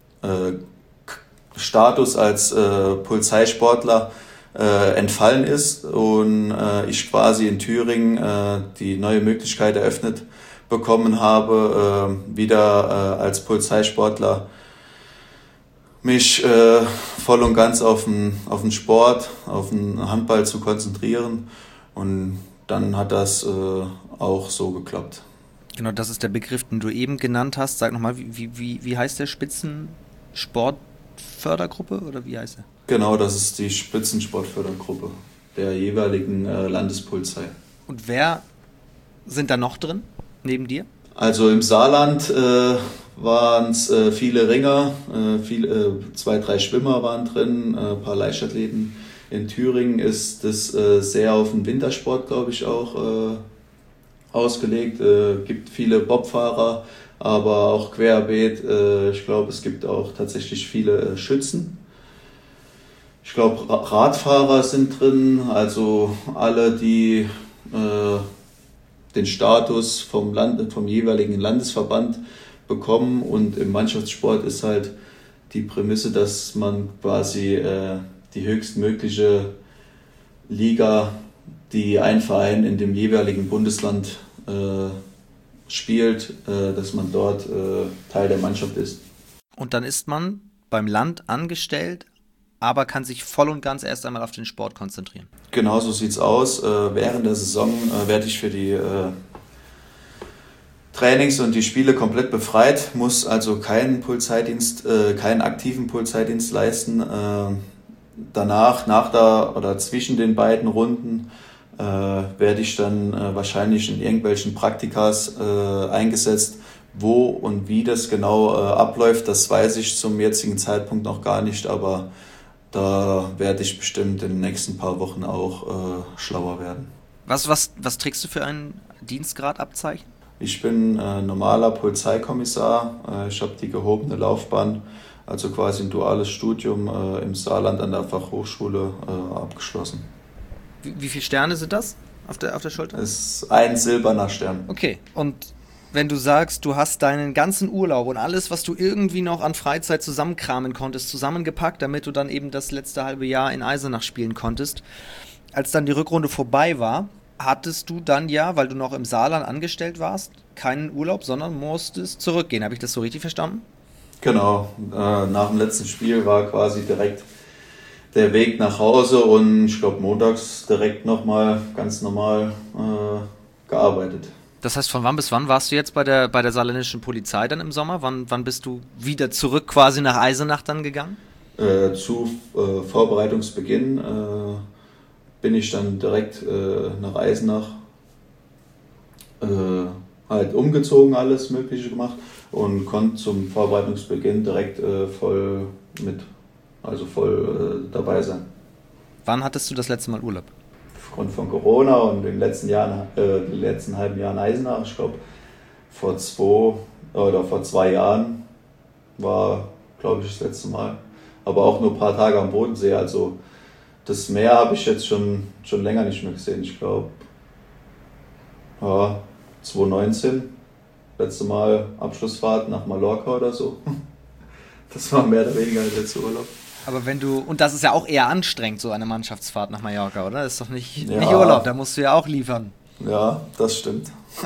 Status als Polizeisportler entfallen ist und ich quasi in Thüringen die neue Möglichkeit eröffnet bekommen habe, wieder als Polizeisportler mich voll und ganz auf den Sport, auf den Handball zu konzentrieren. Und dann hat das auch so geklappt. Genau, das ist der Begriff, den du eben genannt hast. Sag nochmal, wie heißt der Spitzensportfördergruppe oder wie heißt er? Genau, das ist die Spitzensportfördergruppe der jeweiligen Landespolizei. Und wer sind da noch drin, neben dir? Also im Saarland waren es viele Ringer, 2, 3 Schwimmer waren drin, ein paar Leichtathleten. In Thüringen ist es sehr auf den Wintersport, glaube ich, auch ausgelegt. Gibt viele Bobfahrer, aber auch querbeet. Ich glaube, es gibt auch tatsächlich viele Schützen. Ich glaube, Radfahrer sind drin, also alle, die den Status vom jeweiligen Landesverband bekommen. Und im Mannschaftssport ist halt die Prämisse, dass man quasi die höchstmögliche Liga, die ein Verein in dem jeweiligen Bundesland spielt, dass man dort Teil der Mannschaft ist. Und dann ist man beim Land angestellt, aber kann sich voll und ganz erst einmal auf den Sport konzentrieren. Genau so sieht's aus. Während der Saison werde ich für die Trainings und die Spiele komplett befreit, muss also keinen aktiven Polizeidienst leisten. Danach, zwischen den beiden Runden, werde ich dann wahrscheinlich in irgendwelchen Praktikas eingesetzt. Wo und wie das genau abläuft, das weiß ich zum jetzigen Zeitpunkt noch gar nicht, aber da werde ich bestimmt in den nächsten paar Wochen auch schlauer werden. Was trägst du für ein Dienstgradabzeichen? Ich bin normaler Polizeikommissar. Ich habe die gehobene Laufbahn, also quasi ein duales Studium im Saarland an der Fachhochschule abgeschlossen. Wie viele Sterne sind das auf der Schulter? Es ist ein silberner Stern. Okay, und wenn du sagst, du hast deinen ganzen Urlaub und alles, was du irgendwie noch an Freizeit zusammenkramen konntest, zusammengepackt, damit du dann eben das letzte halbe Jahr in Eisenach spielen konntest. Als dann die Rückrunde vorbei war, hattest du dann ja, weil du noch im Saarland angestellt warst, keinen Urlaub, sondern musstest zurückgehen. Habe ich das so richtig verstanden? Genau. Nach dem letzten Spiel war quasi direkt der Weg nach Hause und ich glaube montags direkt nochmal ganz normal gearbeitet. Das heißt, von wann bis wann warst du jetzt bei der saarländischen Polizei dann im Sommer? Wann bist du wieder zurück quasi nach Eisenach dann gegangen? Zu Vorbereitungsbeginn bin ich dann direkt nach Eisenach halt umgezogen, alles Mögliche gemacht und konnte zum Vorbereitungsbeginn direkt voll dabei sein. Wann hattest du das letzte Mal Urlaub? Aufgrund von Corona und den letzten halben Jahren Eisenach, ich glaube vor 2 Jahren war, glaube ich, das letzte Mal. Aber auch nur ein paar Tage am Bodensee, also das Meer habe ich jetzt schon länger nicht mehr gesehen. Ich glaube, 2019, letzte Mal Abschlussfahrt nach Mallorca oder so. Das war mehr oder weniger der letzte Urlaub. Aber und das ist ja auch eher anstrengend, so eine Mannschaftsfahrt nach Mallorca, oder? Das ist doch nicht Urlaub, da musst du ja auch liefern. Ja, das stimmt.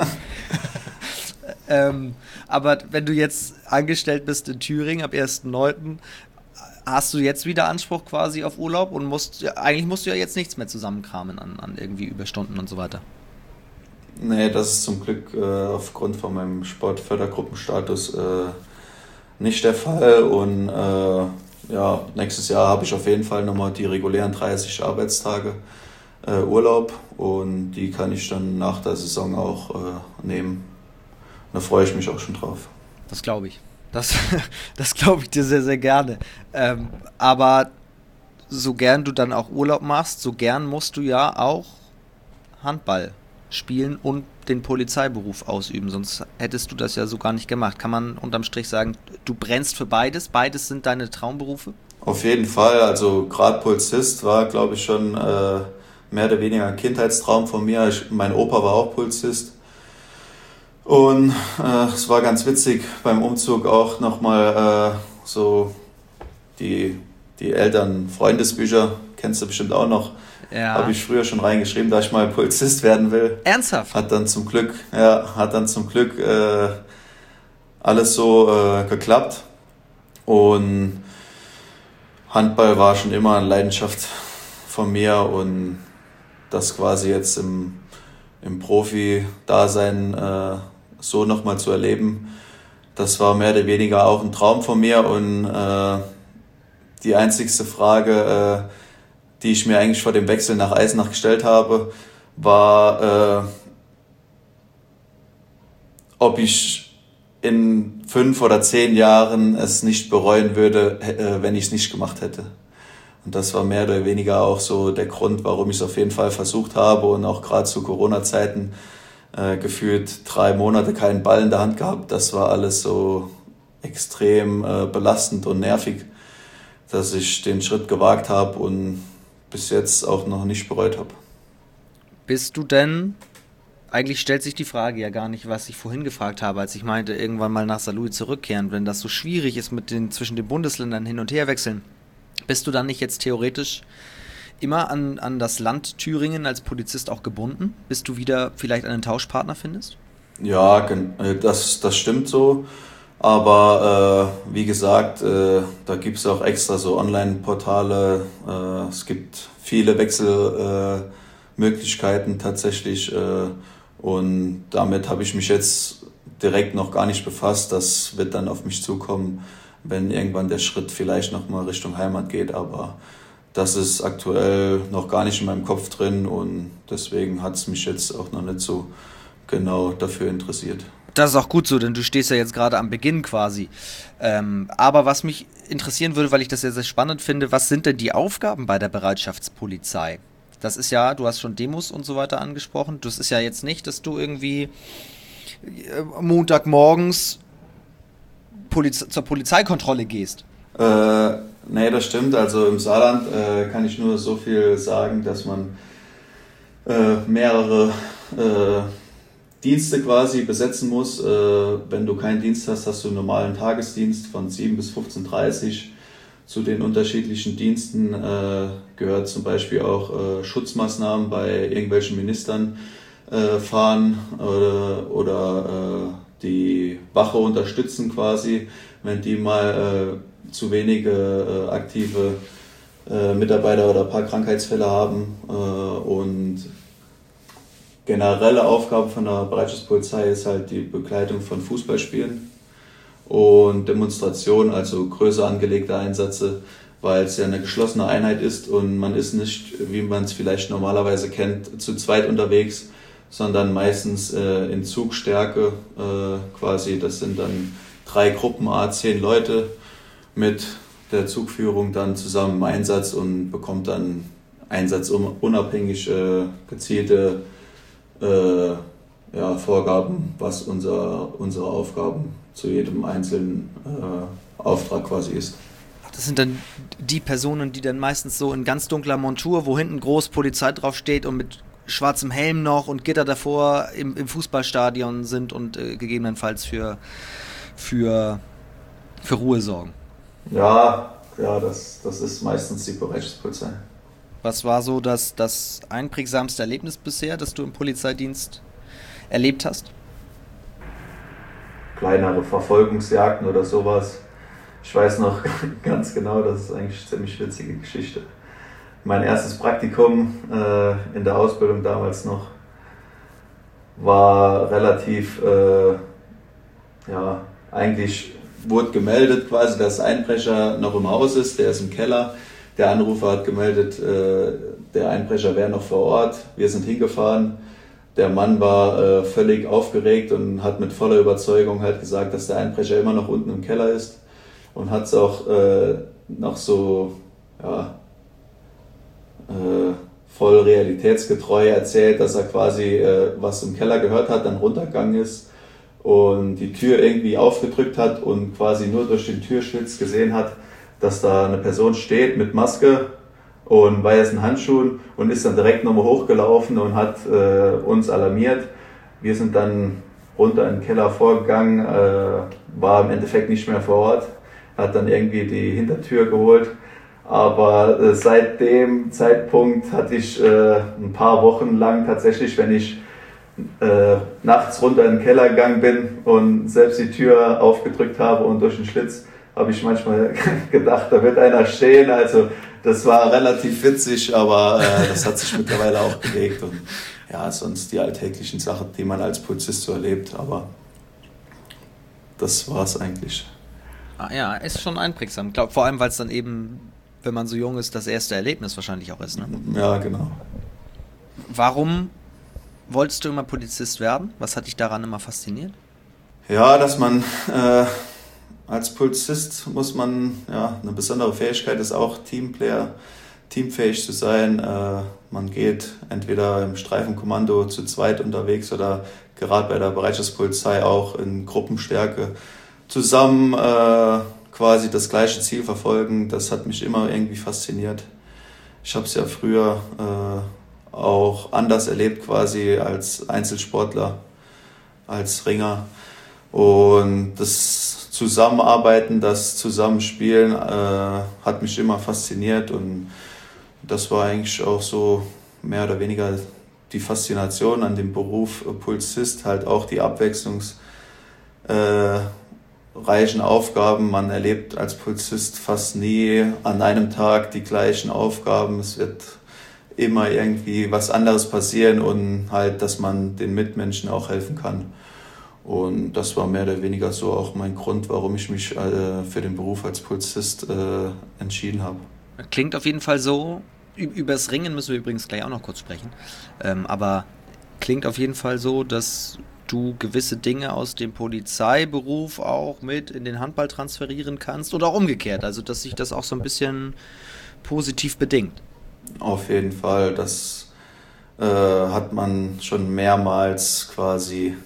Aber wenn du jetzt angestellt bist in Thüringen ab 1.9., hast du jetzt wieder Anspruch quasi auf Urlaub und eigentlich musst du ja jetzt nichts mehr zusammenkramen an irgendwie Überstunden und so weiter. Nee, das ist zum Glück aufgrund von meinem Sportfördergruppenstatus nicht der Fall und nächstes Jahr habe ich auf jeden Fall nochmal die regulären 30 Arbeitstage Urlaub und die kann ich dann nach der Saison auch nehmen. Da freue ich mich auch schon drauf. Das glaube ich. Das glaube ich dir sehr, sehr gerne. Aber so gern du dann auch Urlaub machst, so gern musst du ja auch Handball spielen und den Polizeiberuf ausüben. Sonst hättest du das ja so gar nicht gemacht. Kann man unterm Strich sagen, du brennst für beides? Beides sind deine Traumberufe? Auf jeden Fall. Also gerade Polizist war, glaube ich, schon mehr oder weniger ein Kindheitstraum von mir. Mein Opa war auch Polizist. Und es war ganz witzig beim Umzug auch nochmal so die Eltern-Freundesbücher, kennst du bestimmt auch noch, habe ich früher schon reingeschrieben, da ich mal Polizist werden will. Ernsthaft? Hat dann zum Glück alles so geklappt und Handball war schon immer eine Leidenschaft von mir und das quasi jetzt im Profi-Dasein so nochmal zu erleben, das war mehr oder weniger auch ein Traum von mir und die einzigste Frage, die ich mir eigentlich vor dem Wechsel nach Eisenach gestellt habe, war, ob ich in 5 oder 10 Jahren es nicht bereuen würde, wenn ich es nicht gemacht hätte. Und das war mehr oder weniger auch so der Grund, warum ich es auf jeden Fall versucht habe und auch gerade zu Corona-Zeiten gefühlt 3 Monate keinen Ball in der Hand gehabt. Das war alles so extrem belastend und nervig, dass ich den Schritt gewagt habe und bis jetzt auch noch nicht bereut habe. Bist du denn, eigentlich stellt sich die Frage ja gar nicht, was ich vorhin gefragt habe, als ich meinte, irgendwann mal nach Saarlouis zurückkehren, wenn das so schwierig ist zwischen den Bundesländern hin und her wechseln, bist du dann nicht jetzt theoretisch immer an das Land Thüringen als Polizist auch gebunden, bis du wieder vielleicht einen Tauschpartner findest? Ja, das stimmt so. Aber wie gesagt, da gibt es auch extra so Online-Portale. Es gibt viele Wechselmöglichkeiten tatsächlich. Und damit habe ich mich jetzt direkt noch gar nicht befasst. Das wird dann auf mich zukommen, wenn irgendwann der Schritt vielleicht nochmal Richtung Heimat geht. Aber das ist aktuell noch gar nicht in meinem Kopf drin und deswegen hat es mich jetzt auch noch nicht so genau dafür interessiert. Das ist auch gut so, denn du stehst ja jetzt gerade am Beginn quasi. Aber was mich interessieren würde, weil ich das sehr, sehr spannend finde, was sind denn die Aufgaben bei der Bereitschaftspolizei? Das ist ja, du hast schon Demos und so weiter angesprochen. Das ist ja jetzt nicht, dass du irgendwie Montagmorgens zur Polizeikontrolle gehst. Nee, das stimmt. Also im Saarland kann ich nur so viel sagen, dass man mehrere Dienste quasi besetzen muss. Wenn du keinen Dienst hast, hast du einen normalen Tagesdienst von 7 bis 15:30 Uhr. Zu den unterschiedlichen Diensten gehört zum Beispiel auch Schutzmaßnahmen bei irgendwelchen Ministern fahren oder die Wache unterstützen quasi, wenn die mal zu wenige aktive Mitarbeiter oder ein paar Krankheitsfälle haben. Und generelle Aufgabe von der Bereitschaftspolizei ist halt die Begleitung von Fußballspielen und Demonstrationen, also größer angelegte Einsätze, weil es ja eine geschlossene Einheit ist und man ist nicht, wie man es vielleicht normalerweise kennt, zu zweit unterwegs, sondern meistens in Zugstärke quasi. Das sind dann 3 Gruppen, 10 Leute mit der Zugführung dann zusammen im Einsatz und bekommt dann einsatzunabhängig gezielte Vorgaben, was unsere Aufgaben zu jedem einzelnen Auftrag quasi ist. Das sind dann die Personen, die dann meistens so in ganz dunkler Montur, wo hinten groß Polizei drauf steht und mit schwarzem Helm noch und Gitter davor im Fußballstadion sind und gegebenenfalls für Ruhe sorgen. Ja, das ist meistens die Bereitschaftspolizei. Was war so das einprägsamste Erlebnis bisher, das du im Polizeidienst erlebt hast? Kleinere Verfolgungsjagden oder sowas. Ich weiß noch ganz genau, das ist eigentlich eine ziemlich witzige Geschichte. Mein erstes Praktikum in der Ausbildung damals noch war relativ, eigentlich wurde gemeldet quasi, dass Einbrecher noch im Haus ist, der ist im Keller. Der Anrufer hat gemeldet, der Einbrecher wäre noch vor Ort. Wir sind hingefahren. Der Mann war völlig aufgeregt und hat mit voller Überzeugung halt gesagt, dass der Einbrecher immer noch unten im Keller ist. Und hat es auch noch so voll realitätsgetreu erzählt, dass er quasi was im Keller gehört hat, dann runtergegangen ist und die Tür irgendwie aufgedrückt hat und quasi nur durch den Türschlitz gesehen hat, dass da eine Person steht mit Maske und weißen Handschuhen und ist dann direkt nochmal hochgelaufen und hat uns alarmiert. Wir sind dann runter in den Keller vorgegangen, war im Endeffekt nicht mehr vor Ort, hat dann irgendwie die Hintertür geholt. Aber seit dem Zeitpunkt hatte ich ein paar Wochen lang tatsächlich, wenn ich nachts runter in den Keller gegangen bin und selbst die Tür aufgedrückt habe und durch den Schlitz, habe ich manchmal gedacht, da wird einer stehen. Also das war relativ witzig, aber das hat sich mittlerweile auch gelegt. Und ja, sonst die alltäglichen Sachen, die man als Polizist so erlebt. Aber das war es eigentlich. Ah ja, ist schon einprägsam. Glaub, vor allem, weil es dann eben, wenn man so jung ist, das erste Erlebnis wahrscheinlich auch ist. Ne? Ja, genau. Warum wolltest du immer Polizist werden? Was hat dich daran immer fasziniert? Ja, dass man als Polizist muss man, eine besondere Fähigkeit ist auch Teamplayer teamfähig zu sein. Man geht entweder im Streifenkommando zu zweit unterwegs oder gerade bei der Bereitschaftspolizei auch in Gruppenstärke zusammen quasi das gleiche Ziel verfolgen. Das hat mich immer irgendwie fasziniert. Ich habe es ja früher auch anders erlebt, quasi als Einzelsportler, als Ringer. Und das Zusammenarbeiten, das Zusammenspielen hat mich immer fasziniert und das war eigentlich auch so mehr oder weniger die Faszination an dem Beruf Polizist, halt auch die abwechslungsreichen Aufgaben. Man erlebt als Polizist fast nie an einem Tag die gleichen Aufgaben. Es wird immer irgendwie was anderes passieren und halt, dass man den Mitmenschen auch helfen kann. Und das war mehr oder weniger so auch mein Grund, warum ich mich für den Beruf als Polizist entschieden habe. Klingt auf jeden Fall so. Übers Ringen müssen wir übrigens gleich auch noch kurz sprechen. Aber klingt auf jeden Fall so, dass du gewisse Dinge aus dem Polizeiberuf auch mit in den Handball transferieren kannst oder auch umgekehrt. Also dass sich das auch so ein bisschen positiv bedingt. Auf jeden Fall, das hat man schon mehrmals quasi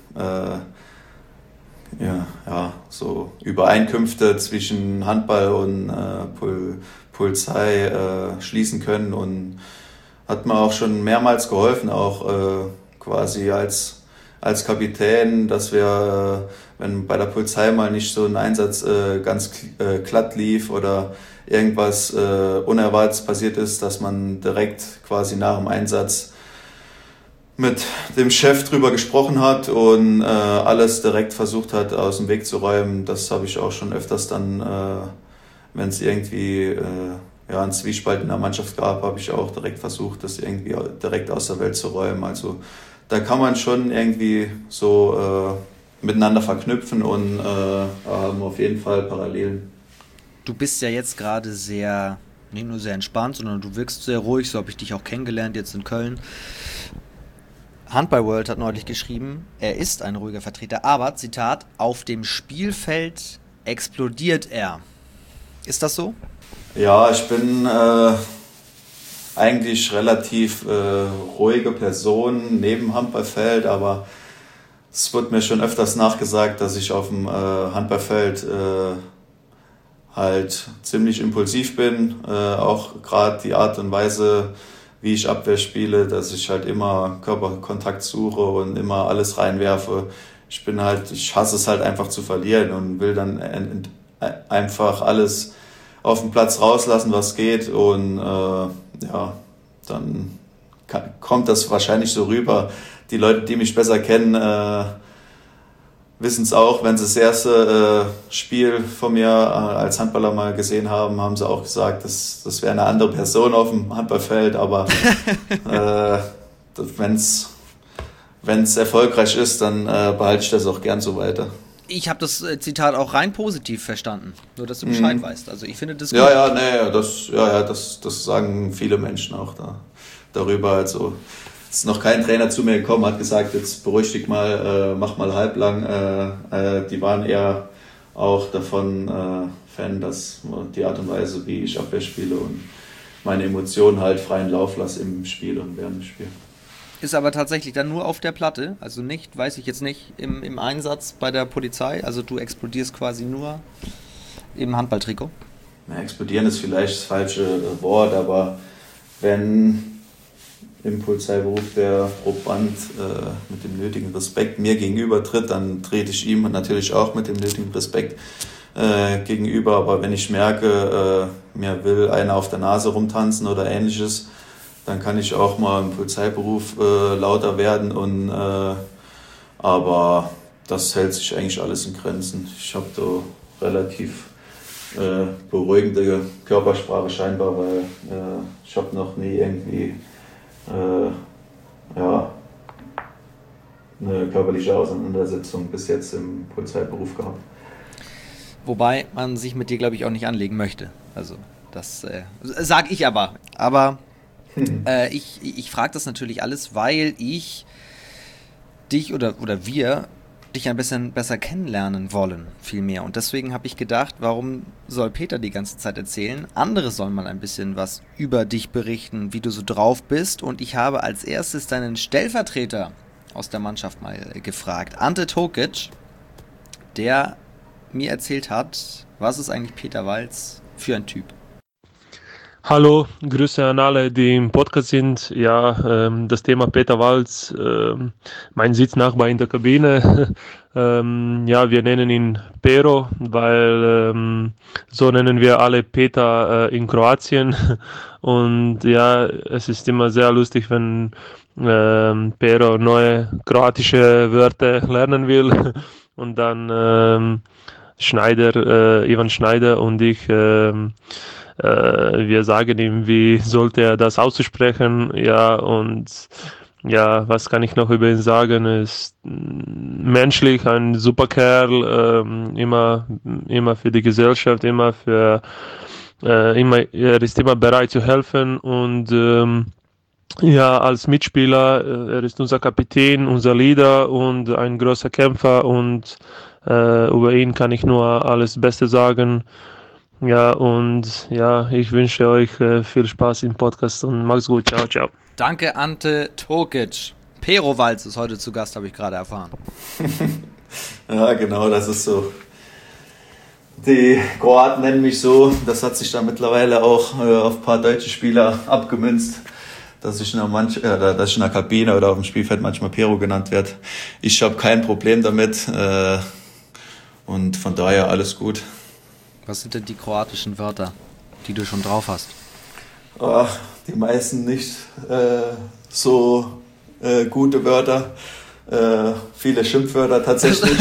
so Übereinkünfte zwischen Handball und Polizei schließen können und hat mir auch schon mehrmals geholfen, auch quasi als Kapitän, dass wir, wenn bei der Polizei mal nicht so ein Einsatz ganz glatt lief oder irgendwas Unerwartetes passiert ist, dass man direkt quasi nach dem Einsatz mit dem Chef drüber gesprochen hat und alles direkt versucht hat, aus dem Weg zu räumen. Das habe ich auch schon öfters dann, wenn es irgendwie einen Zwiespalt in der Mannschaft gab, habe ich auch direkt versucht, das irgendwie direkt aus der Welt zu räumen. Also da kann man schon irgendwie so miteinander verknüpfen und haben auf jeden Fall Parallelen. Du bist ja jetzt gerade nicht nur sehr entspannt, sondern du wirkst sehr ruhig, so habe ich dich auch kennengelernt jetzt in Köln. Handball World hat neulich geschrieben, er ist ein ruhiger Vertreter, aber, Zitat, auf dem Spielfeld explodiert er. Ist das so? Ja, ich bin eigentlich relativ ruhige Person neben Handballfeld, aber es wird mir schon öfters nachgesagt, dass ich auf dem Handballfeld halt ziemlich impulsiv bin. Auch gerade die Art und Weise, wie ich Abwehr spiele, dass ich halt immer Körperkontakt suche und immer alles reinwerfe. Ich hasse es halt einfach zu verlieren und will dann einfach alles auf dem Platz rauslassen, was geht und dann kommt das wahrscheinlich so rüber. Die Leute, die mich besser kennen, wissen es auch, wenn sie das erste Spiel von mir als Handballer mal gesehen haben, haben sie auch gesagt, das wäre eine andere Person auf dem Handballfeld, aber wenn es erfolgreich ist, dann behalte ich das auch gern so weiter. Ich habe das Zitat auch rein positiv verstanden, nur dass du Bescheid weißt. Also ich finde das gut. Das sagen viele Menschen auch darüber. Also ist noch kein Trainer zu mir gekommen, hat gesagt, jetzt beruhig dich mal, mach mal halblang. Die waren eher auch davon Fan, dass die Art und Weise, wie ich Abwehr spiele und meine Emotionen halt freien Lauf lasse im Spiel und während dem Spiel. Ist aber tatsächlich dann nur auf der Platte, also nicht, weiß ich jetzt nicht, im Einsatz bei der Polizei, also du explodierst quasi nur im Handballtrikot? Ja, explodieren ist vielleicht das falsche Wort, aber wenn im Polizeiberuf der Proband mit dem nötigen Respekt mir gegenüber tritt, dann trete ich ihm natürlich auch mit dem nötigen Respekt gegenüber, aber wenn ich merke, mir will einer auf der Nase rumtanzen oder ähnliches, dann kann ich auch mal im Polizeiberuf lauter werden aber das hält sich eigentlich alles in Grenzen. Ich habe da relativ beruhigende Körpersprache scheinbar, weil ich habe noch nie irgendwie eine körperliche Auseinandersetzung bis jetzt im Polizeiberuf gehabt. Wobei man sich mit dir, glaube ich, auch nicht anlegen möchte. Also das sag ich aber. Aber ich frage das natürlich alles, weil ich dich oder wir dich ein bisschen besser kennenlernen wollen, vielmehr. Und deswegen habe ich gedacht, warum soll Peter die ganze Zeit erzählen? Andere sollen mal ein bisschen was über dich berichten, wie du so drauf bist. Und ich habe als erstes deinen Stellvertreter aus der Mannschaft mal gefragt, Ante Tokic, der mir erzählt hat, was ist eigentlich Peter Walz für ein Typ? Hallo, Grüße an alle, die im Podcast sind. Ja, das Thema Peter Walz, mein Sitznachbar in der Kabine. Ja, wir nennen ihn Pero, weil so nennen wir alle Peter in Kroatien. Und ja, es ist immer sehr lustig, wenn Pero neue kroatische Wörter lernen will. Und dann Ivan Schneider und ich wir sagen ihm, wie sollte er das aussprechen, ja, und ja, was kann ich noch über ihn sagen, er ist menschlich, ein super Kerl, immer für die Gesellschaft, er ist immer bereit zu helfen und ja, als Mitspieler, er ist unser Kapitän, unser Leader und ein großer Kämpfer und über ihn kann ich nur alles Beste sagen. Ja, und ja, ich wünsche euch viel Spaß im Podcast und macht's gut. Ciao, ciao. Danke, Ante Tokic. Pero Walz ist heute zu Gast, habe ich gerade erfahren. Ja, genau, das ist so. Die Kroaten nennen mich so. Das hat sich dann mittlerweile auch auf ein paar deutsche Spieler abgemünzt, dass ich in der Kabine oder auf dem Spielfeld manchmal Pero genannt werde. Ich habe kein Problem damit und von daher alles gut. Was sind denn die kroatischen Wörter, die du schon drauf hast? Ach, die meisten nicht so gute Wörter. Viele Schimpfwörter tatsächlich.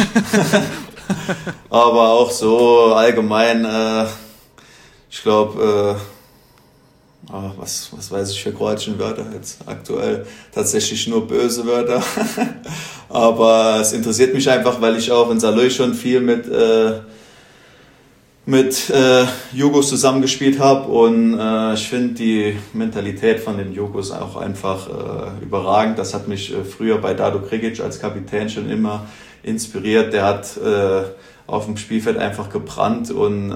Aber auch so allgemein, ich glaube, was weiß ich für kroatische Wörter jetzt aktuell? Tatsächlich nur böse Wörter. Aber es interessiert mich einfach, weil ich auch in Saloj schon viel mit Jugos zusammengespielt habe und ich finde die Mentalität von den Jugos auch einfach überragend. Das hat mich früher bei Dado Krikic als Kapitän schon immer inspiriert. Der hat auf dem Spielfeld einfach gebrannt und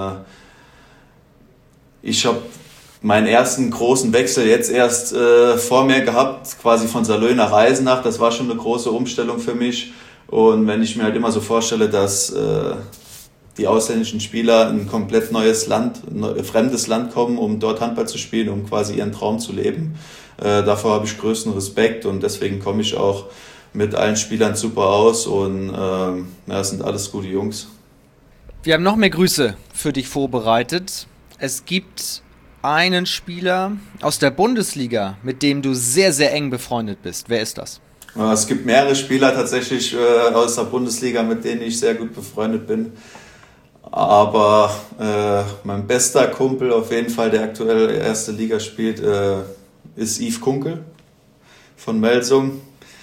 ich habe meinen ersten großen Wechsel jetzt erst vor mir gehabt, quasi von Saloj nach Eisenach. Das war schon eine große Umstellung für mich und wenn ich mir halt immer so vorstelle, dass die ausländischen Spieler in ein komplett neues Land, fremdes Land kommen, um dort Handball zu spielen, um quasi ihren Traum zu leben. Davor habe ich größten Respekt und deswegen komme ich auch mit allen Spielern super aus und es sind alles gute Jungs. Wir haben noch mehr Grüße für dich vorbereitet. Es gibt einen Spieler aus der Bundesliga, mit dem du sehr, sehr eng befreundet bist. Wer ist das? Es gibt mehrere Spieler tatsächlich aus der Bundesliga, mit denen ich sehr gut befreundet bin. Aber mein bester Kumpel auf jeden Fall, der aktuell erste Liga spielt, ist Yves Kunkel von Melsung.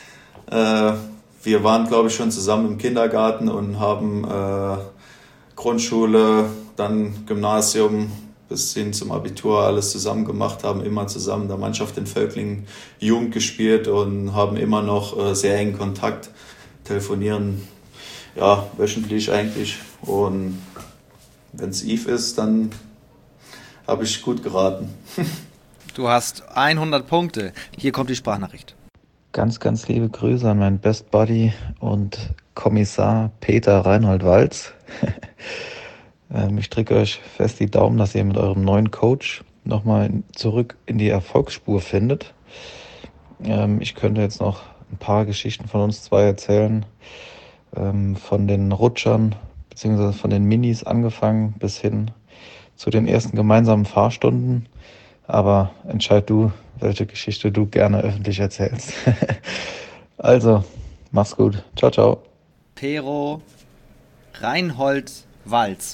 Wir waren, glaube ich, schon zusammen im Kindergarten und haben Grundschule, dann Gymnasium bis hin zum Abitur alles zusammen gemacht, haben immer zusammen in der Mannschaft in Völklingen Jugend gespielt und haben immer noch sehr engen Kontakt, telefonieren ja wöchentlich eigentlich und wenn es Yves ist, dann habe ich gut geraten. Du hast 100 Punkte. Hier kommt die Sprachnachricht. Ganz, ganz liebe Grüße an meinen Best Buddy und Kommissar Peter Reinhold Walz. Ich drücke euch fest die Daumen, dass ihr mit eurem neuen Coach nochmal zurück in die Erfolgsspur findet. Ich könnte jetzt noch ein paar Geschichten von uns zwei erzählen. Von den Rutschern bzw. von den Minis angefangen bis hin zu den ersten gemeinsamen Fahrstunden. Aber entscheid du, welche Geschichte du gerne öffentlich erzählst. Also, mach's gut. Ciao, ciao. Pero Reinhold Walz.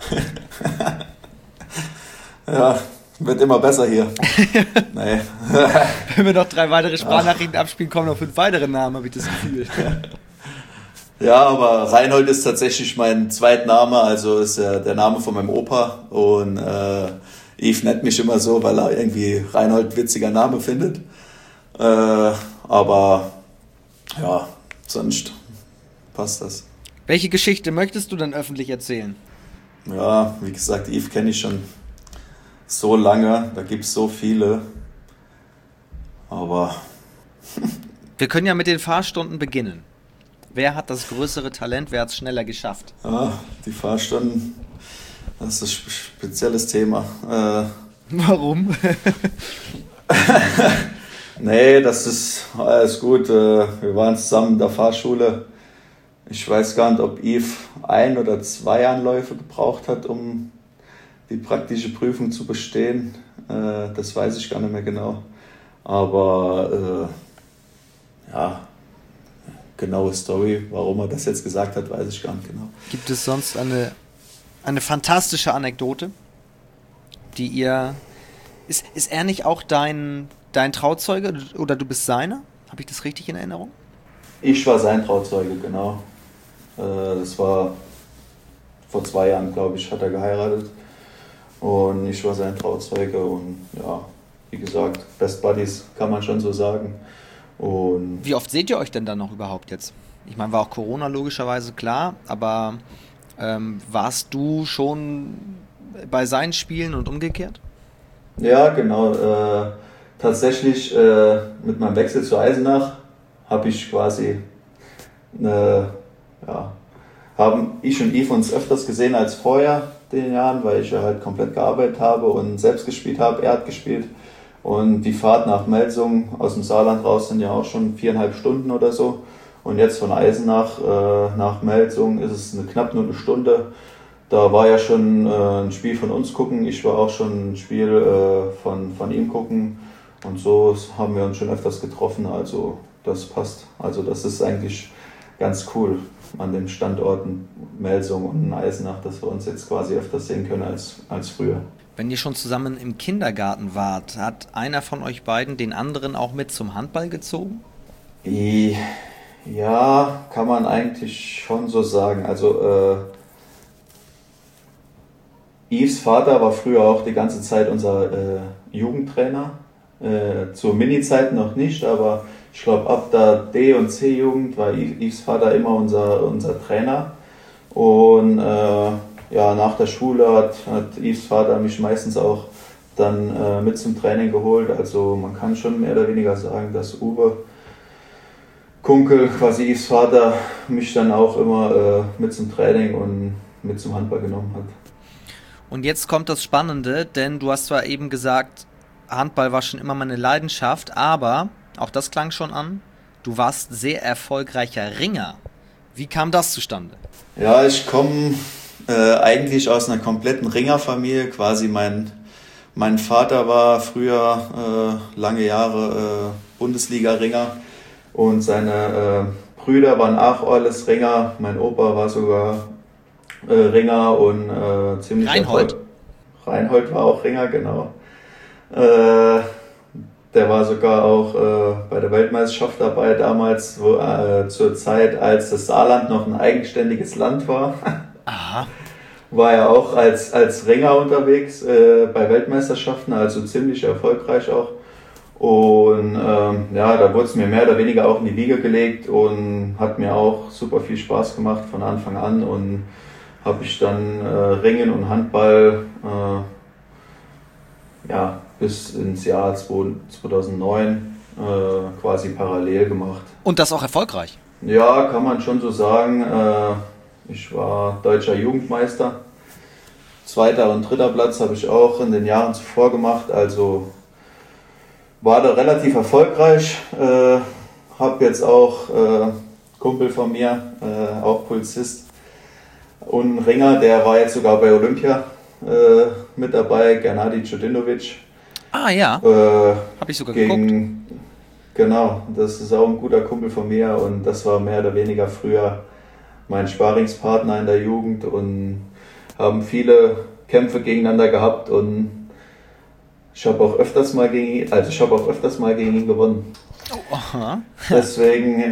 Ja, wird immer besser hier. Nee. Wenn wir noch 3 weitere Sprachnachrichten abspielen, kommen noch 5 weitere Namen, habe ich das Gefühl. Ja, aber Reinhold ist tatsächlich mein Zweitname, also ist der Name von meinem Opa und Yves nennt mich immer so, weil er irgendwie Reinhold witziger Name findet. Aber ja, sonst passt das. Welche Geschichte möchtest du denn öffentlich erzählen? Ja, wie gesagt, Yves kenne ich schon so lange, da gibt es so viele, aber... Wir können ja mit den Fahrstunden beginnen. Wer hat das größere Talent, wer hat es schneller geschafft? Ja, die Fahrstunden, das ist ein spezielles Thema. Warum? Nee, das ist alles gut. Wir waren zusammen in der Fahrschule. Ich weiß gar nicht, ob Yves 1 oder 2 Anläufe gebraucht hat, um die praktische Prüfung zu bestehen. Das weiß ich gar nicht mehr genau. Aber ja, genaue Story, warum er das jetzt gesagt hat, weiß ich gar nicht genau. Gibt es sonst eine fantastische Anekdote, die ihr... Ist er nicht auch dein Trauzeuge oder du bist seiner? Habe ich das richtig in Erinnerung? Ich war sein Trauzeuge, genau. Das war vor 2 Jahren, glaube ich, hat er geheiratet. Und ich war sein Trauzeuge und ja, wie gesagt, Best Buddies kann man schon so sagen. Und wie oft seht ihr euch denn dann noch überhaupt jetzt? Ich meine, war auch Corona logischerweise klar, aber warst du schon bei seinen Spielen und umgekehrt? Ja, genau. Tatsächlich mit meinem Wechsel zu Eisenach habe ich quasi haben ich und Yves uns öfters gesehen als vorher den Jahren, weil ich ja halt komplett gearbeitet habe und selbst gespielt habe. Er hat gespielt. Und die Fahrt nach Melsungen aus dem Saarland raus sind ja auch schon 4,5 Stunden oder so. Und jetzt von Eisenach nach Melsungen ist es knapp nur eine Stunde. Da war ja schon ein Spiel von uns gucken. Ich war auch schon ein Spiel von ihm gucken. Und so haben wir uns schon öfters getroffen. Also das passt. Also das ist eigentlich ganz cool an den Standorten Melsungen und Eisenach, dass wir uns jetzt quasi öfters sehen können als früher. Wenn ihr schon zusammen im Kindergarten wart, hat einer von euch beiden den anderen auch mit zum Handball gezogen? Ja, kann man eigentlich schon so sagen. Also Yves Vater war früher auch die ganze Zeit unser Jugendtrainer. Zur Mini-Zeit noch nicht, aber ich glaube ab der D- und C-Jugend war Yves Vater immer unser Trainer. Und nach der Schule hat Yves Vater mich meistens auch dann mit zum Training geholt. Also man kann schon mehr oder weniger sagen, dass Uwe Kunkel, quasi Yves Vater, mich dann auch immer mit zum Training und mit zum Handball genommen hat. Und jetzt kommt das Spannende, denn du hast zwar eben gesagt, Handball war schon immer meine Leidenschaft, aber, auch das klang schon an, du warst sehr erfolgreicher Ringer. Wie kam das zustande? Ja, ich komme eigentlich aus einer kompletten Ringerfamilie. Quasi mein Vater war früher lange Jahre Bundesliga-Ringer und seine Brüder waren auch alles Ringer. Mein Opa war sogar Ringer und ziemlich Reinhold? Reinhold war auch Ringer, genau. Der war sogar auch bei der Weltmeisterschaft dabei damals, zur Zeit, als das Saarland noch ein eigenständiges Land war. Aha. War er auch als Ringer unterwegs bei Weltmeisterschaften, also ziemlich erfolgreich auch. Und da wurde es mir mehr oder weniger auch in die Wiege gelegt und hat mir auch super viel Spaß gemacht von Anfang an. Und habe ich dann Ringen und Handball bis ins Jahr 2009 quasi parallel gemacht. Und das auch erfolgreich? Ja, kann man schon so sagen. Ich war deutscher Jugendmeister. 2. und 3. Platz habe ich auch in den Jahren zuvor gemacht. Also war da relativ erfolgreich. Habe jetzt auch Kumpel von mir, auch Polizist und Ringer, der war jetzt sogar bei Olympia mit dabei, Gennady Cudinovic. Ah ja, habe ich sogar geguckt. Genau, das ist auch ein guter Kumpel von mir und das war mehr oder weniger früher mein Sparingspartner in der Jugend und haben viele Kämpfe gegeneinander gehabt und ich habe auch öfters mal gegen ihn gewonnen. Oh, aha. Deswegen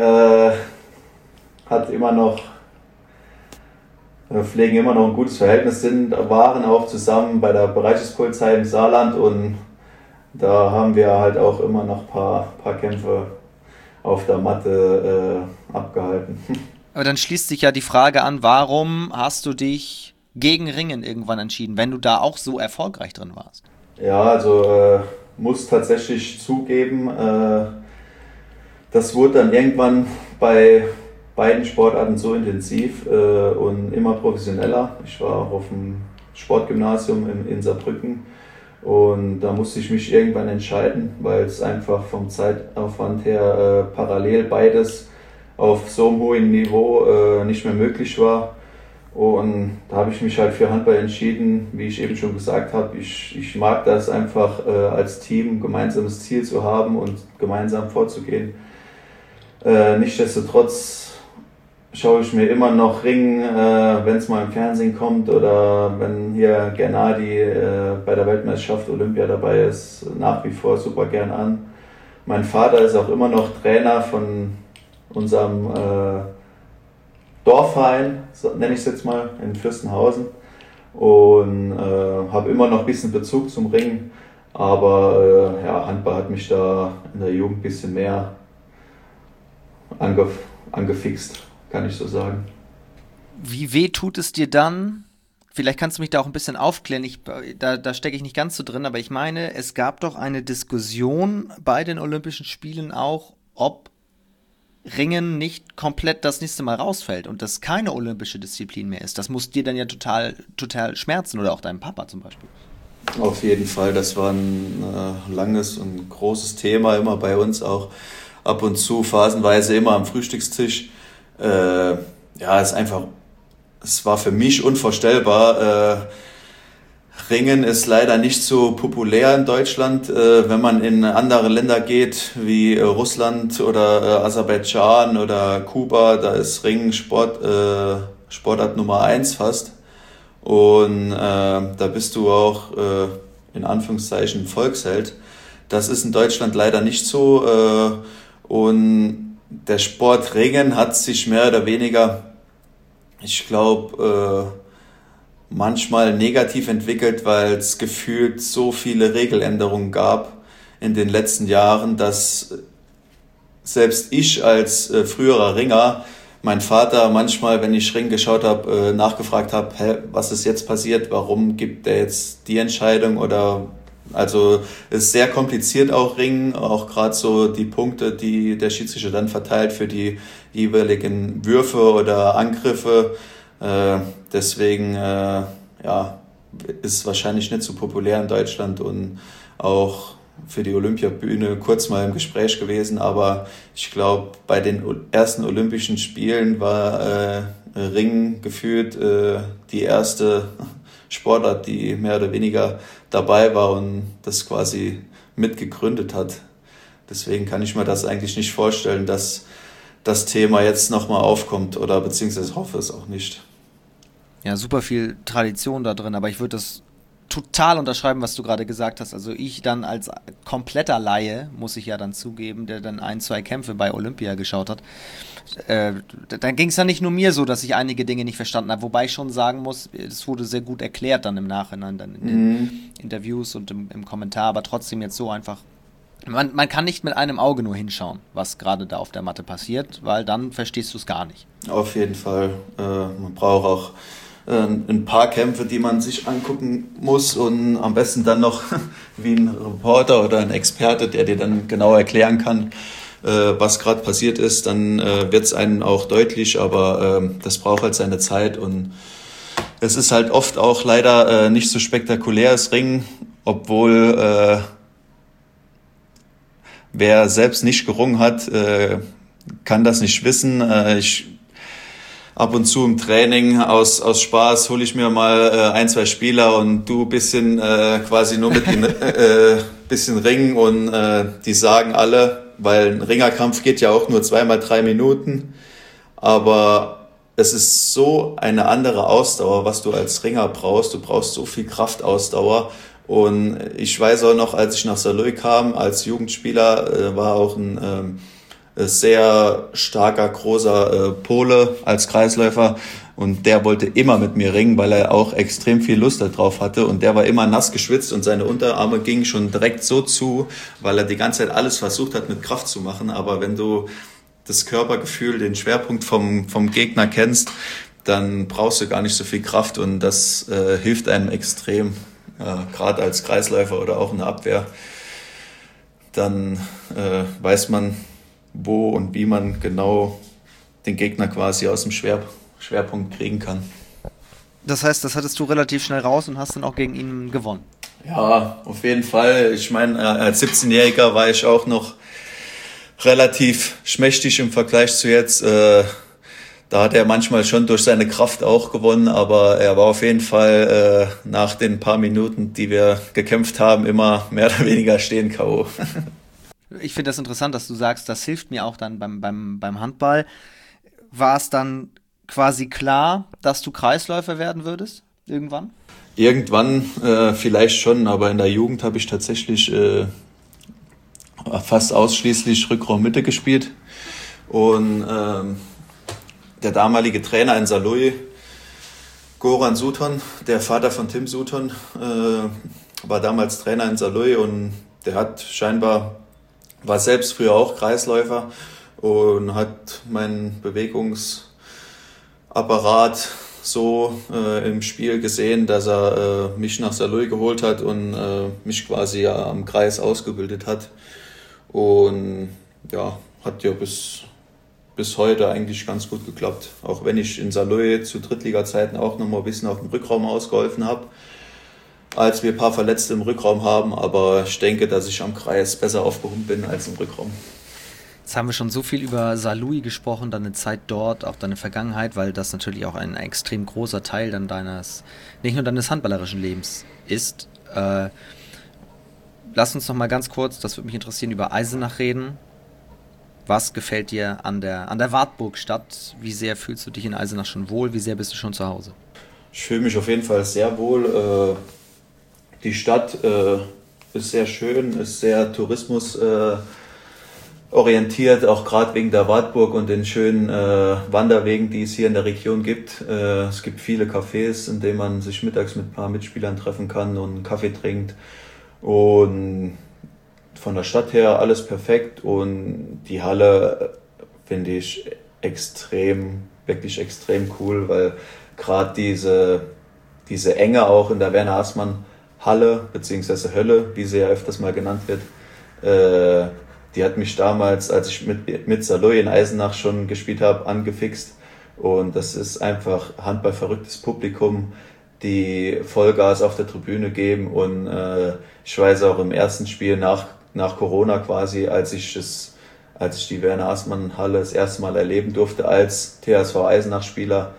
pflegen immer noch ein gutes Verhältnis, waren auch zusammen bei der Bereichspolizei im Saarland und da haben wir halt auch immer noch ein paar Kämpfe auf der Matte abgehalten. Aber dann schließt sich ja die Frage an, warum hast du dich gegen Ringen irgendwann entschieden, wenn du da auch so erfolgreich drin warst? Ja, also muss tatsächlich zugeben, das wurde dann irgendwann bei beiden Sportarten so intensiv und immer professioneller. Ich war auch auf dem Sportgymnasium in Saarbrücken und da musste ich mich irgendwann entscheiden, weil es einfach vom Zeitaufwand her parallel beides auf so einem hohen Niveau nicht mehr möglich war. Und da habe ich mich halt für Handball entschieden, wie ich eben schon gesagt habe. Ich mag das einfach als Team ein gemeinsames Ziel zu haben und gemeinsam vorzugehen. Nichtsdestotrotz schaue ich mir immer noch Ringen, wenn es mal im Fernsehen kommt oder wenn hier Gennady bei der Weltmeisterschaft Olympia dabei ist, nach wie vor super gern an. Mein Vater ist auch immer noch Trainer von unserem Dorfverein, nenne ich es jetzt mal, in Fürstenhausen und habe immer noch ein bisschen Bezug zum Ringen, aber Handball hat mich da in der Jugend ein bisschen mehr angefixt, kann ich so sagen. Wie weh tut es dir dann? Vielleicht kannst du mich da auch ein bisschen aufklären, da stecke ich nicht ganz so drin, aber ich meine, es gab doch eine Diskussion bei den Olympischen Spielen auch, ob Ringen nicht komplett das nächste Mal rausfällt und das keine olympische Disziplin mehr ist. Das muss dir dann ja total schmerzen oder auch deinem Papa zum Beispiel. Auf jeden Fall, das war ein langes und großes Thema, immer bei uns auch ab und zu, phasenweise immer am Frühstückstisch. Es war für mich unvorstellbar. Ringen ist leider nicht so populär in Deutschland. Wenn man in andere Länder geht, wie Russland oder Aserbaidschan oder Kuba, da ist Ringen Sportart Nummer 1 fast. Und da bist du auch in Anführungszeichen Volksheld. Das ist in Deutschland leider nicht so. Und der Sport Ringen hat sich mehr oder weniger, ich glaube, manchmal negativ entwickelt, weil es gefühlt so viele Regeländerungen gab in den letzten Jahren, dass selbst ich als früherer Ringer, mein Vater manchmal, wenn ich Ring geschaut habe, nachgefragt habe, was ist jetzt passiert, warum gibt er jetzt die Entscheidung oder also es ist sehr kompliziert auch Ringen, auch gerade so die Punkte, die der Schiedsrichter dann verteilt für die jeweiligen Würfe oder Angriffe. Deswegen ist wahrscheinlich nicht so populär in Deutschland und auch für die Olympiabühne kurz mal im Gespräch gewesen, aber ich glaube, bei den ersten Olympischen Spielen war Ringen gefühlt die erste Sportart, die mehr oder weniger dabei war und das quasi mitgegründet hat. Deswegen kann ich mir das eigentlich nicht vorstellen, dass das Thema jetzt nochmal aufkommt oder beziehungsweise hoffe es auch nicht. Ja, super viel Tradition da drin, aber ich würde das total unterschreiben, was du gerade gesagt hast. Also ich dann als kompletter Laie, muss ich ja dann zugeben, der dann 1-2 Kämpfe bei Olympia geschaut hat, dann ging es ja nicht nur mir so, dass ich einige Dinge nicht verstanden habe, wobei ich schon sagen muss, es wurde sehr gut erklärt dann im Nachhinein, dann in den Interviews und im Kommentar, aber trotzdem jetzt so einfach, man kann nicht mit einem Auge nur hinschauen, was gerade da auf der Matte passiert, weil dann verstehst du es gar nicht. Auf jeden Fall, man braucht auch ein paar Kämpfe, die man sich angucken muss und am besten dann noch wie ein Reporter oder ein Experte, der dir dann genau erklären kann, was gerade passiert ist, dann wird es einem auch deutlich, aber das braucht halt seine Zeit und es ist halt oft auch leider nicht so spektakuläres Ringen, obwohl wer selbst nicht gerungen hat, kann das nicht wissen. Ab und zu im Training aus Spaß hole ich mir mal 1-2 Spieler und du bisschen quasi nur mit bisschen Ringen und die sagen alle, weil ein Ringerkampf geht ja auch nur 2x3 Minuten, aber es ist so eine andere Ausdauer, was du als Ringer brauchst. Du brauchst so viel Kraftausdauer und ich weiß auch noch, als ich nach Saarlouis kam als Jugendspieler, war auch ein sehr starker, großer Pole als Kreisläufer und der wollte immer mit mir ringen, weil er auch extrem viel Lust darauf hatte und der war immer nass geschwitzt und seine Unterarme gingen schon direkt so zu, weil er die ganze Zeit alles versucht hat mit Kraft zu machen, aber wenn du das Körpergefühl, den Schwerpunkt vom Gegner kennst, dann brauchst du gar nicht so viel Kraft und das hilft einem extrem, gerade als Kreisläufer oder auch in der Abwehr. Dann weiß man, wo und wie man genau den Gegner quasi aus dem Schwerpunkt kriegen kann. Das heißt, das hattest du relativ schnell raus und hast dann auch gegen ihn gewonnen? Ja, auf jeden Fall. Ich meine, als 17-Jähriger war ich auch noch relativ schmächtig im Vergleich zu jetzt. Da hat er manchmal schon durch seine Kraft auch gewonnen, aber er war auf jeden Fall nach den paar Minuten, die wir gekämpft haben, immer mehr oder weniger stehen K.O. Ich finde das interessant, dass du sagst, das hilft mir auch dann beim Handball. War es dann quasi klar, dass du Kreisläufer werden würdest irgendwann? Irgendwann vielleicht schon, aber in der Jugend habe ich tatsächlich fast ausschließlich Rückraum Mitte gespielt. Und der damalige Trainer in Saarlouis, Goran Sutton, der Vater von Tim Sutton, war damals Trainer in Saarlouis und der war selbst früher auch Kreisläufer und hat meinen Bewegungsapparat so im Spiel gesehen, dass er mich nach Saarlouis geholt hat und mich quasi am Kreis ausgebildet hat. Und ja, hat ja bis heute eigentlich ganz gut geklappt. Auch wenn ich in Saarlouis zu Drittliga-Zeiten auch noch mal ein bisschen auf dem Rückraum ausgeholfen habe, als wir ein paar Verletzte im Rückraum haben. Aber ich denke, dass ich am Kreis besser aufgehoben bin als im Rückraum. Jetzt haben wir schon so viel über Saarlouis gesprochen, deine Zeit dort, auch deine Vergangenheit, weil das natürlich auch ein extrem großer Teil dann nicht nur deines handballerischen Lebens ist. Lass uns noch mal ganz kurz, das würde mich interessieren, über Eisenach reden. Was gefällt dir an der Wartburgstadt? Wie sehr fühlst du dich in Eisenach schon wohl? Wie sehr bist du schon zu Hause? Ich fühle mich auf jeden Fall sehr wohl. Die Stadt ist sehr schön, ist sehr tourismusorientiert, auch gerade wegen der Wartburg und den schönen Wanderwegen, die es hier in der Region gibt. Es gibt viele Cafés, in denen man sich mittags mit ein paar Mitspielern treffen kann und einen Kaffee trinkt. Und von der Stadt her alles perfekt und die Halle finde ich wirklich extrem cool, weil gerade diese Enge auch in der Werner-Aßmann-Halle, beziehungsweise Hölle, wie sie ja öfters mal genannt wird, die hat mich damals, als ich mit Saarlouis in Eisenach schon gespielt habe, angefixt. Und das ist einfach handballverrücktes Publikum, die Vollgas auf der Tribüne geben. Und ich weiß auch im ersten Spiel nach Corona quasi, als ich die Werner-Aßmann-Halle das erste Mal erleben durfte als TSV Eisenach-Spieler,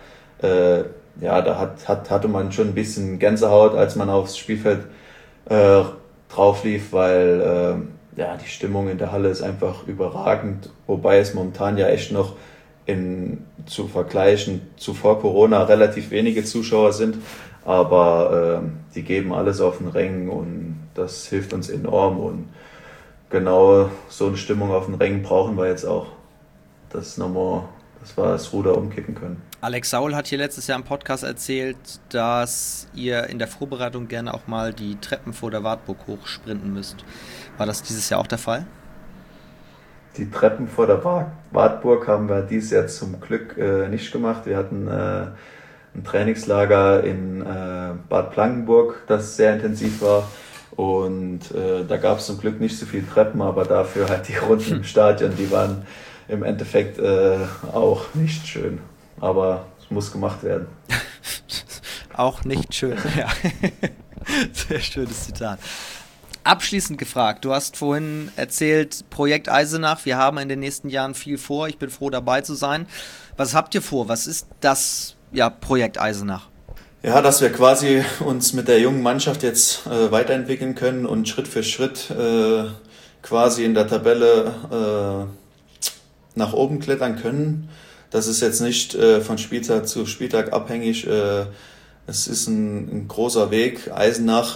da hatte man schon ein bisschen Gänsehaut, als man aufs Spielfeld drauf lief, weil die Stimmung in der Halle ist einfach überragend, wobei es momentan ja echt noch zu vergleichen zu vor Corona relativ wenige Zuschauer sind, aber die geben alles auf den Rängen und das hilft uns enorm und genau so eine Stimmung auf den Rängen brauchen wir jetzt auch, dass wir das Ruder umkippen können. Alex Saul hat hier letztes Jahr im Podcast erzählt, dass ihr in der Vorbereitung gerne auch mal die Treppen vor der Wartburg hochsprinten müsst. War das dieses Jahr auch der Fall? Die Treppen vor der Wartburg haben wir dieses Jahr zum Glück nicht gemacht. Wir hatten ein Trainingslager in Bad Blankenburg, das sehr intensiv war. Und da gab es zum Glück nicht so viele Treppen, aber dafür halt die Runden im Stadion, die waren im Endeffekt auch nicht schön. Aber es muss gemacht werden. Auch nicht schön, ja. Sehr schönes Zitat. Abschließend gefragt, du hast vorhin erzählt, Projekt Eisenach, wir haben in den nächsten Jahren viel vor, ich bin froh dabei zu sein. Was habt ihr vor? Was ist das Projekt Eisenach? Ja, dass wir quasi uns mit der jungen Mannschaft jetzt weiterentwickeln können und Schritt für Schritt quasi in der Tabelle nach oben klettern können. Das ist jetzt nicht von Spieltag zu Spieltag abhängig. Es ist ein großer Weg. Eisenach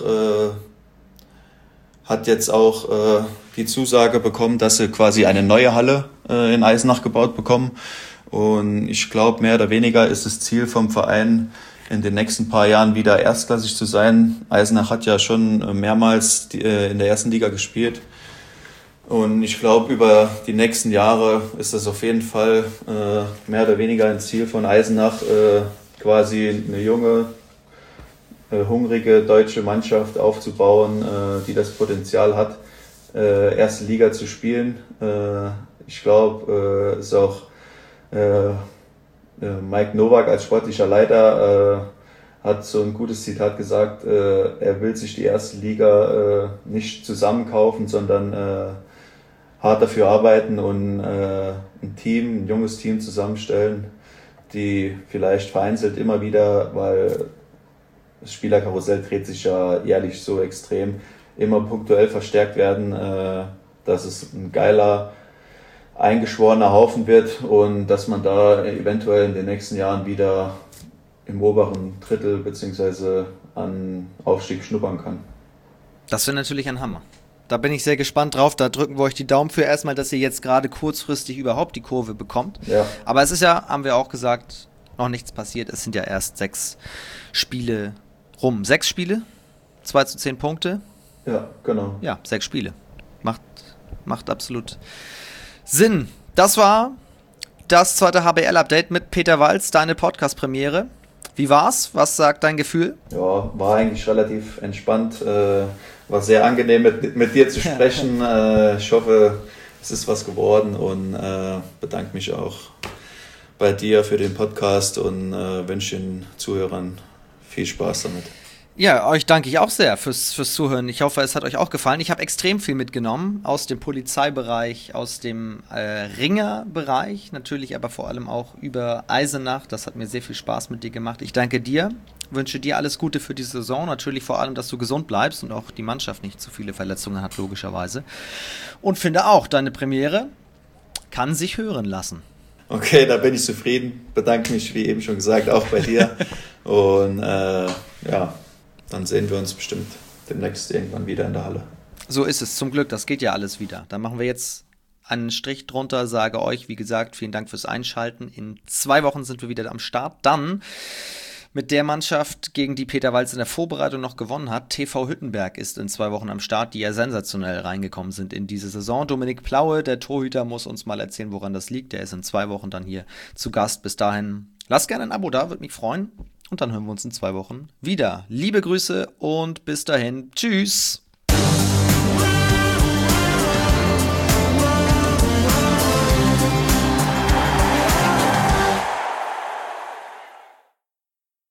hat jetzt auch die Zusage bekommen, dass sie quasi eine neue Halle in Eisenach gebaut bekommen. Und ich glaube, mehr oder weniger ist das Ziel vom Verein, in den nächsten paar Jahren wieder erstklassig zu sein. Eisenach hat ja schon mehrmals in der ersten Liga gespielt. Und ich glaube, über die nächsten Jahre ist das auf jeden Fall mehr oder weniger ein Ziel von Eisenach, quasi eine junge, hungrige deutsche Mannschaft aufzubauen, die das Potenzial hat, erste Liga zu spielen. Ich glaube, ist auch Mike Nowak als sportlicher Leiter hat so ein gutes Zitat gesagt, er will sich die erste Liga nicht zusammenkaufen, sondern hart dafür arbeiten und ein junges Team zusammenstellen, die vielleicht vereinzelt immer wieder, weil das Spielerkarussell dreht sich ja jährlich so extrem, immer punktuell verstärkt werden, dass es ein geiler, eingeschworener Haufen wird und dass man da eventuell in den nächsten Jahren wieder im oberen Drittel bzw. an Aufstieg schnuppern kann. Das wäre natürlich ein Hammer. Da bin ich sehr gespannt drauf. Da drücken wir euch die Daumen für erstmal, dass ihr jetzt gerade kurzfristig überhaupt die Kurve bekommt. Ja. Aber es ist ja, haben wir auch gesagt, noch nichts passiert. Es sind ja erst 6 Spiele rum. 6 Spiele? 2:10 Punkte? Ja, genau. Ja, 6 Spiele. Macht absolut Sinn. Das war das zweite HBL-Update mit Peter Walz, deine Podcast-Premiere. Wie war's? Was sagt dein Gefühl? Ja, war eigentlich relativ entspannt. War sehr angenehm mit dir zu sprechen. Ich hoffe, es ist was geworden und bedanke mich auch bei dir für den Podcast und wünsche den Zuhörern viel Spaß damit. Ja, euch danke ich auch sehr fürs Zuhören. Ich hoffe, es hat euch auch gefallen. Ich habe extrem viel mitgenommen aus dem Polizeibereich, aus dem Ringerbereich, natürlich aber vor allem auch über Eisenach. Das hat mir sehr viel Spaß mit dir gemacht. Ich danke dir, wünsche dir alles Gute für die Saison. Natürlich vor allem, dass du gesund bleibst und auch die Mannschaft nicht zu viele Verletzungen hat, logischerweise. Und finde auch, deine Premiere kann sich hören lassen. Okay, da bin ich zufrieden. Bedanke mich, wie eben schon gesagt, auch bei dir. Und ja, dann sehen wir uns bestimmt demnächst irgendwann wieder in der Halle. So ist es, zum Glück, das geht ja alles wieder. Dann machen wir jetzt einen Strich drunter, sage euch, wie gesagt, vielen Dank fürs Einschalten. In 2 Wochen sind wir wieder am Start. Dann mit der Mannschaft, gegen die Peter Walz in der Vorbereitung noch gewonnen hat. TV Hüttenberg ist in 2 Wochen am Start, die ja sensationell reingekommen sind in diese Saison. Dominik Plaue, der Torhüter, muss uns mal erzählen, woran das liegt. Der ist in 2 Wochen dann hier zu Gast. Bis dahin, lasst gerne ein Abo da, würde mich freuen. Und dann hören wir uns in 2 Wochen wieder. Liebe Grüße und bis dahin. Tschüss.